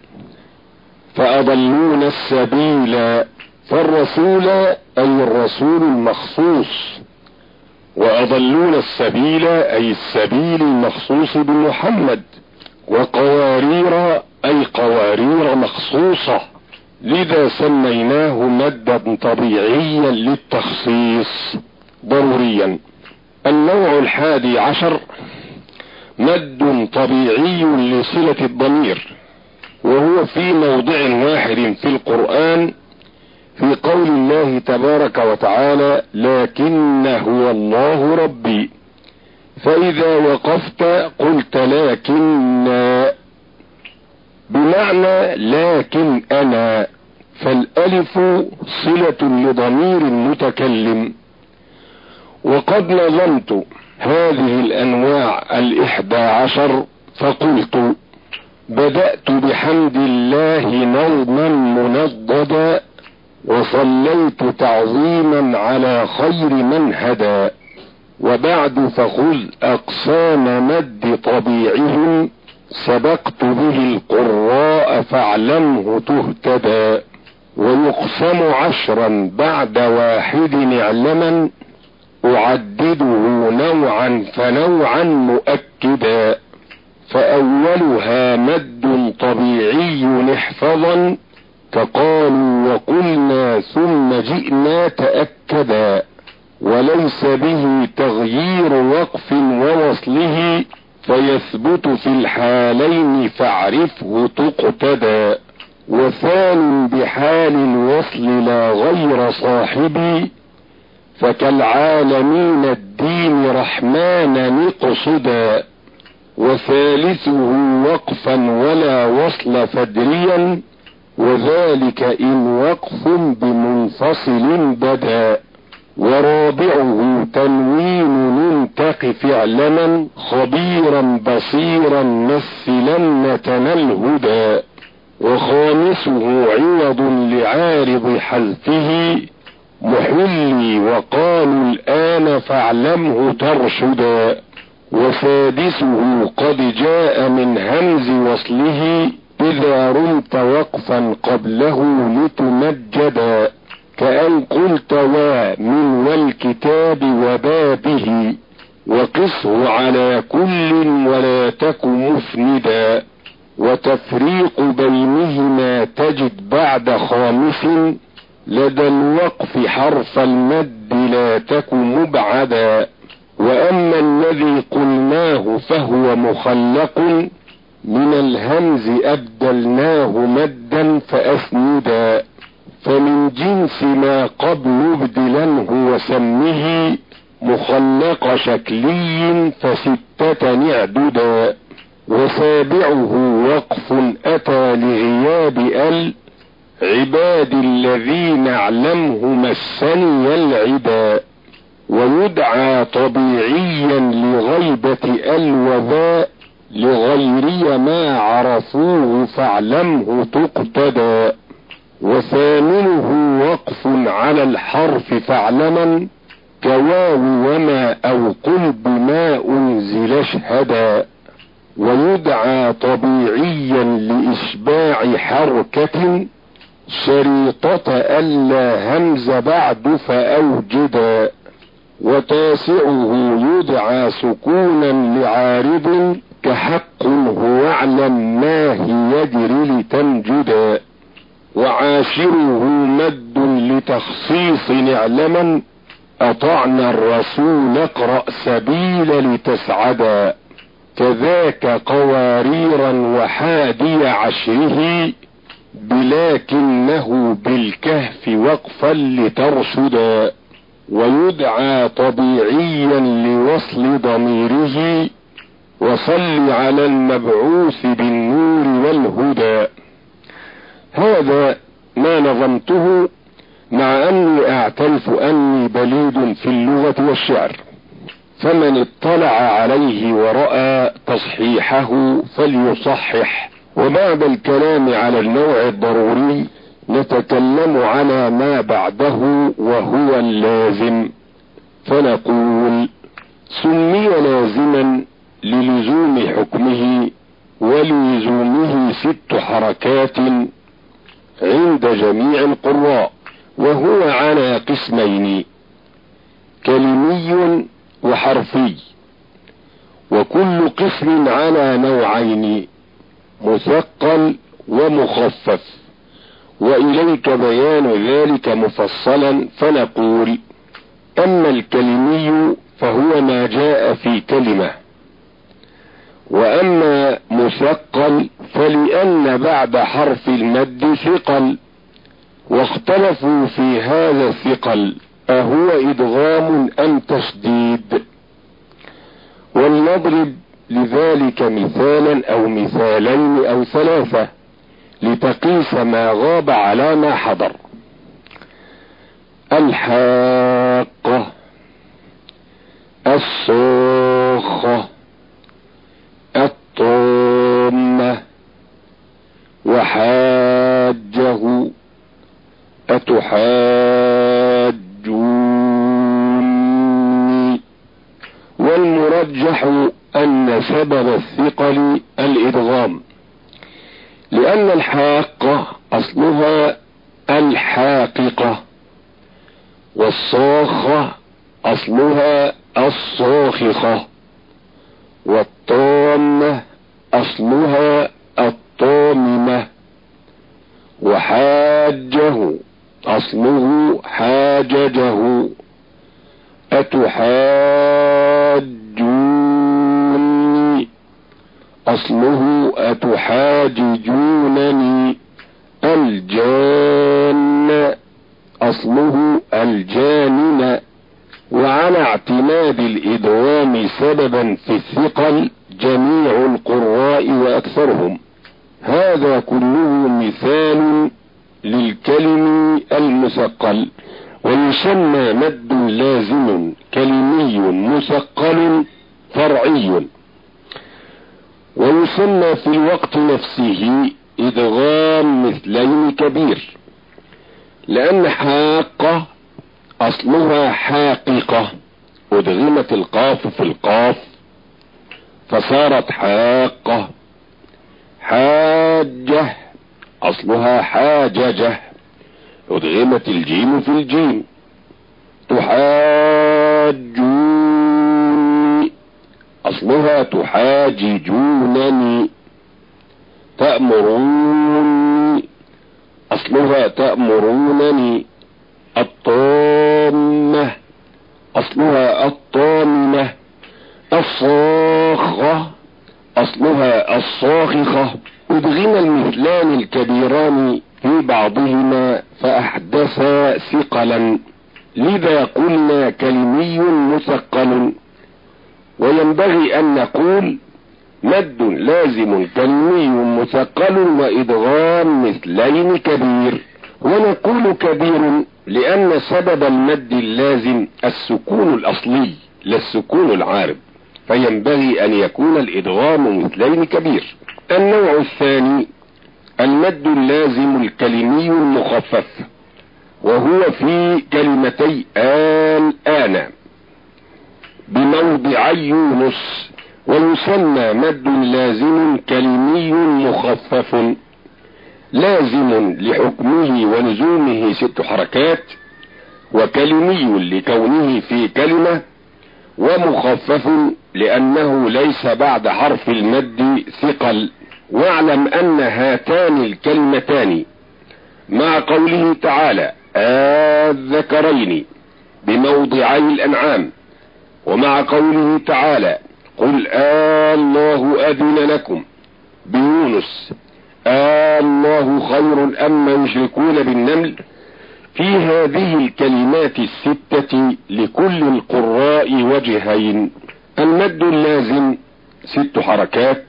فأضلون السبيل، فالرسول أي الرسول المخصوص، وأضلون السبيل أي السبيل المخصوص بمحمد، وقوارير أي قوارير مخصوصة، لذا سميناه مدا طبيعيا للتخصيص ضروريا. النوع الحادي عشر مد طبيعي لصلة الضمير، وهو في موضع واحد في القرآن، في قول الله تبارك وتعالى لكن هو الله ربي، فإذا وقفت قلت لكن بمعنى لكن أنا، فالألف صلة لضمير المتكلم. وقد نظمت هذه الأنواع الإحدى عشر فقلت بدأت بحمد الله نظما منضدا، وصليت تعظيما على خير من هدى، وبعد فخذ أقسام مد طبيعهم، سبقت به القراء فاعلمه تهتدى. ويقسم عشرا بعد واحد اعلما، أعدده نوعا فنوعا مؤكدا، فأولها مد طبيعي احفظا، كقالوا وقلنا ثم جئنا تأكدا، وليس به تغيير وقف ووصله، فيثبت في الحالين فاعرفه تقتدى. وثان بحال الوصل لا غير صاحبي، فكالعالمين الدين رحمانا نقصدا. وثالثه وقفا ولا وصل فدريا، وذلك إن وقف بمنفصل بدا. ورابعه تنوين ننتق فعلما، خبيرا بصيرا مثلا تنال الهدى. وخامسه عوض لعارض حذفه، محلي وقالوا الآن فاعلمه ترشدا. وسادسه قد جاء من همز وصله، إذا رمت وقفا قبله لتمجدا، كأن قلت ومن والكتاب وبابه، وقصه على كل ولا تك مفندا. وتفريق بينهما تجد بعد خامس، لدى الوقف حرف المد لا تك مبعدا. وأما الذي قلناه فهو مخلق، من الهمز أبدلناه مدا فأسندا. فمن جنس ما قبل ابدلنه وسمه، مخلق شكلي فستة اعددا. وسابعه وقف أتى لغياب ال، عباد الذين اعلمه مسني العدا. ويدعى طبيعيا لغيبة ال وذا، لغيري ما عرفوه فاعلمه تقتدى. وثامنه وقف على الحرف فاعلما، كواو وما أو قل بما أنزل اشهدا. ويدعى طبيعيا لإشباع حركة، شريطة ألا همز بعد فأوجدا. وتاسعه يدعى سكونا لعارض، كحق هو اعلم ما هي يجري لتنجدا. وعاشره مد لتخصيص اعلما، أطعنا الرسول اقرأ سبيل لتسعدا. كذاك قواريرا وحادي عشره، بلكنه بالكهف وقفا لترشدا، ويدعى طبيعيا لوصل ضميره، وصل على المبعوث بالنور والهدى. هذا ما نظمته، مع اني اعترف اني بليد في اللغة والشعر، فمن اطلع عليه ورأى تصحيحه فليصحح. وبعد الكلام على النوع الضروري نتكلم على ما بعده وهو اللازم، فنقول: سمي لازما للزوم حكمه، ولزومه ست حركات عند جميع القراء، وهو على قسمين: كلمي وحرفي، وكل قسم على نوعين: مثقل ومخفف، وإليك بيان ذلك مفصلا. فنقول: أما الكلمي فهو ما جاء في كلمة، وأما مثقل فلأن بعد حرف المد ثقل، واختلفوا في هذا الثقل أهو إدغام أم تشديد. ولنضرب لذلك مثالا أو مثالين أو ثلاثة لتقيس ما غاب على ما حضر. الحاقة، الصاخة، الطامة، وحاجه، أتحاجوني. والمرجح أن سبب الثقل الإدغام، لأن الحاقة أصلها الحاققة، والصاخة أصلها الصاخخة، والطامة أصلها الطاممة، وحاجه أصله حاججه. أتحاجوني أصله أتحاججونني. الجان أصله الجانن. وعلى اعتماد الإدغام سببا في الثقل جميع القراء وأكثرهم. هذا كله مثال للكلم المثقل، ويسمى مد لازم كلمي مثقل فرعي، ويسمى في الوقت نفسه إدغام مثلين كبير، لأن حاقة أصلها حاققة، أدغمت القاف في القاف فصارت حاقة. حاجة أصلها حاججة، أدغمت الجيم في الجيم. تحاجوني أصلها تحاججونني. تأمروني أصلها تأمرونني. الطامة أصلها الطامة. الصاخة أصلها الصاخخة. أدغم المثلان الكبيران في بعضهما فأحدثا ثقلا، لذا قلنا كلمي مثقل. وينبغي أن نقول مد لازم كلمي مثقل وإدغام مثلين كبير. ونقول كبير لأن سبب المد اللازم السكون الأصلي لا السكون العارض، فينبغي أن يكون الإدغام مثلين كبير. النوع الثاني المد اللازم الكلمي المخفف، وهو في كلمتي الآن بموضعي يونس. ويسمى مد لازم كلمي مخفف، لازم لحكمه ولزومه ست حركات، وكلمي لكونه في كلمة، ومخفف لأنه ليس بعد حرف المد ثقل. واعلم أن هاتان الكلمتان مع قوله تعالى الذكرين بموضعي الأنعام، ومع قوله تعالى قل آه الله أذن لكم بيونس، آه الله خير أما يشركون بالنمل. في هذه الكلمات الستة لكل القراء وجهين. المد اللازم ست حركات.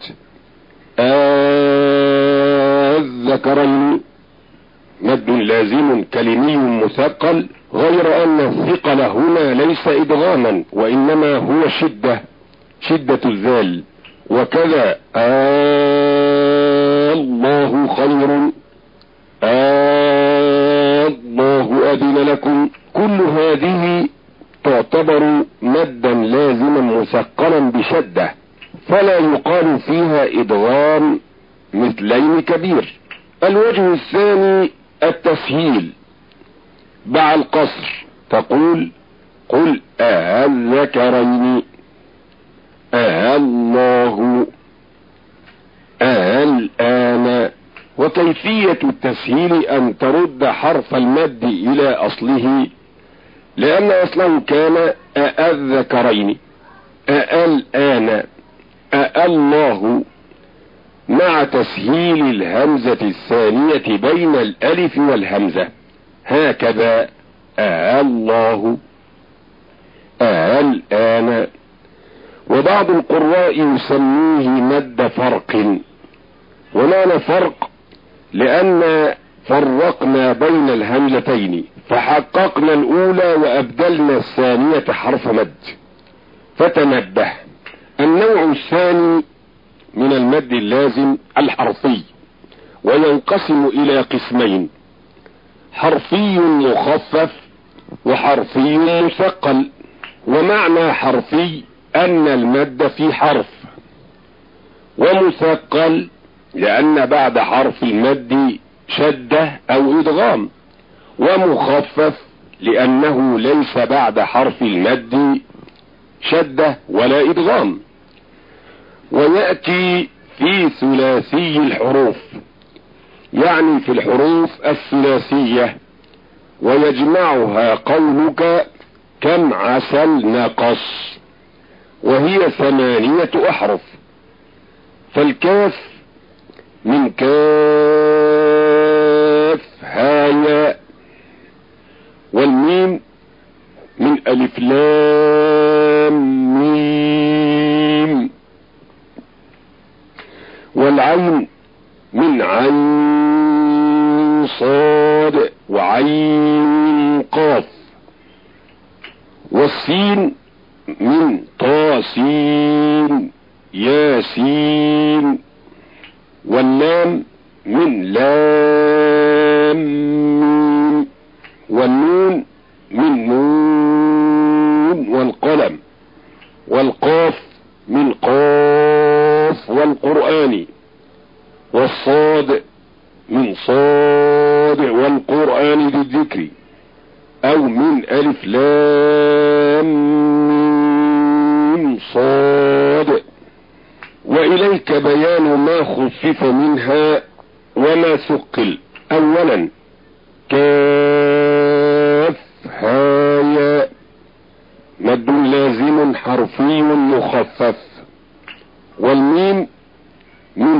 الذكرين مد لازم كلمي مثقل، غير أن الثقل هنا ليس إدغاما وإنما هو شدة، شدة الذال. وكذا الله خير، الله أذن لكم، كل هذه تعتبر مدا لازما مثقلا بشدة، فلا يقال فيها إدغام مثلين كبير. الوجه الثاني التسهيل مع القصر، تقول قل الذكرين، الله، الآن. وكيفية التسهيل أن ترد حرف المد إلى أصله، لأن أصله كان الذكرين، الآن، الله، مع تسهيل الهمزة الثانية بين الألف والهمزة، هكذا الله، الآن. وبعض القراء يسميه مد فرق، ومعنى فرق لأن فرقنا بين الهمزتين فحققنا الأولى وأبدلنا الثانية حرف مد، فتنبه. النوع الثاني من المد اللازم الحرفي، وينقسم إلى قسمين: حرفي مخفف وحرفي مثقل. ومعنى حرفي أن المد في حرف، ومثقل لأن بعد حرف المد شدة أو إدغام، ومخفف لأنه ليس بعد حرف المد شدة ولا إدغام. ويأتي في ثلاثي الحروف، يعني في الحروف الثلاثية، ويجمعها قولك كم عسل نقص، وهي ثمانية أحرف. فالكاف من كاف هايا، والميم من ألف لام ميم، والعين من عين صاد وعين قاف، والسين من طاسين ياسين، واللام من لام ميم، والنون من نون والقلم، والقاف من قاف والقرآن، والصاد من صاد والقرآن ذي الذكر، او من الف لام ميم صاد. واليك بيان ما خفف منها وما ثقل. اولا كاف هايا مد لازم حرفي مخفف، والميم من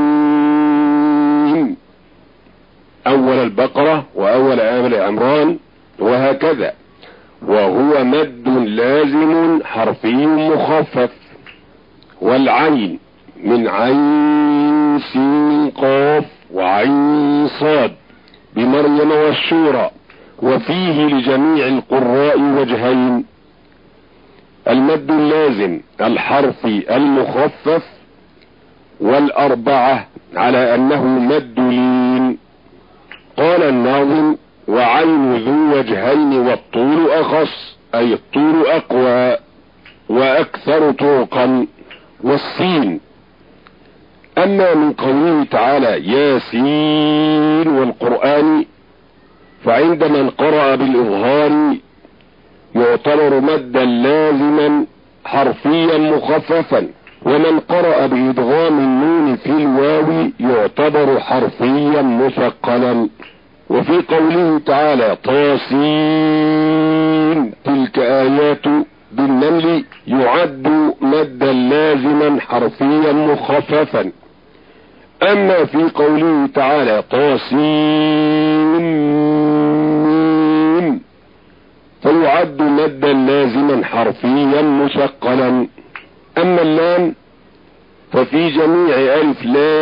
ميم اول البقرة واول آل عمران وهكذا، وهو مد لازم حرفي مخفف. والعين من عين سين قاف وعين صاد بمريم والشورى. وفيه لجميع القراء وجهين: المد اللازم الحرفي المخفف، والأربعة على أنه مد لين. قال الناظم: وعين ذو وجهين والطول أخص، أي الطول أقوى وأكثر طرقا. والسين أما من قوله تعالى ياسين والقرآن، فعند من قرأ بالإظهار يعتبر مدا لازما حرفيا مخففا، ومن قرأ بإدغام النون في الواو يعتبر حرفيا مثقلا. وفي قوله تعالى طاسين تلك آيات بالنمل يعد مدا لازما حرفيا مخففا. اما في قوله تعالى طاسين فيعد مدا لازما حرفيا مثقلا. اما اللام ففي جميع الف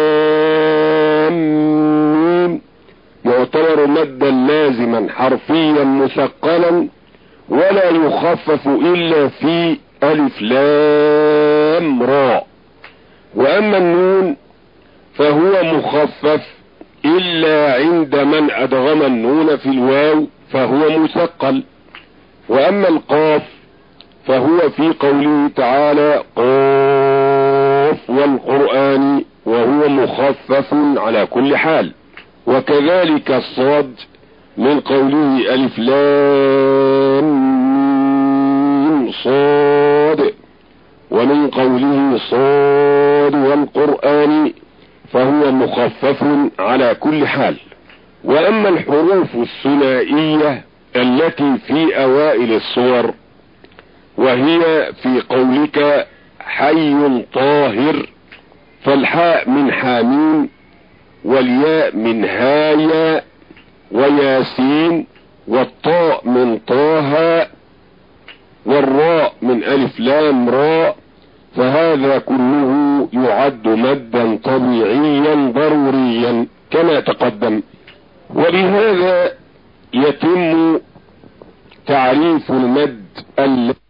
لام يعتبر مدا لازما حرفيا مثقلا ولا يخفف الا في الف لام راء. واما النون فهو مخفف الا عند من ادغم النون في الواو فهو مثقل. واما القاف فهو في قوله تعالى قاف والقرآن وهو مخفف على كل حال. وكذلك الصاد من قوله الف لام صاد ومن قوله صاد والقرآن فهو مخفف على كل حال. واما الحروف الثنائية التي في اوائل الصور وهي في قولك حي طاهر فالحاء من حامين والياء من هايا وياسين والطاء من طه والراء من الف لام راء فهذا كله يعد مدا طبيعيا ضروريا كما تقدم. وبهذا يتم تعريف المد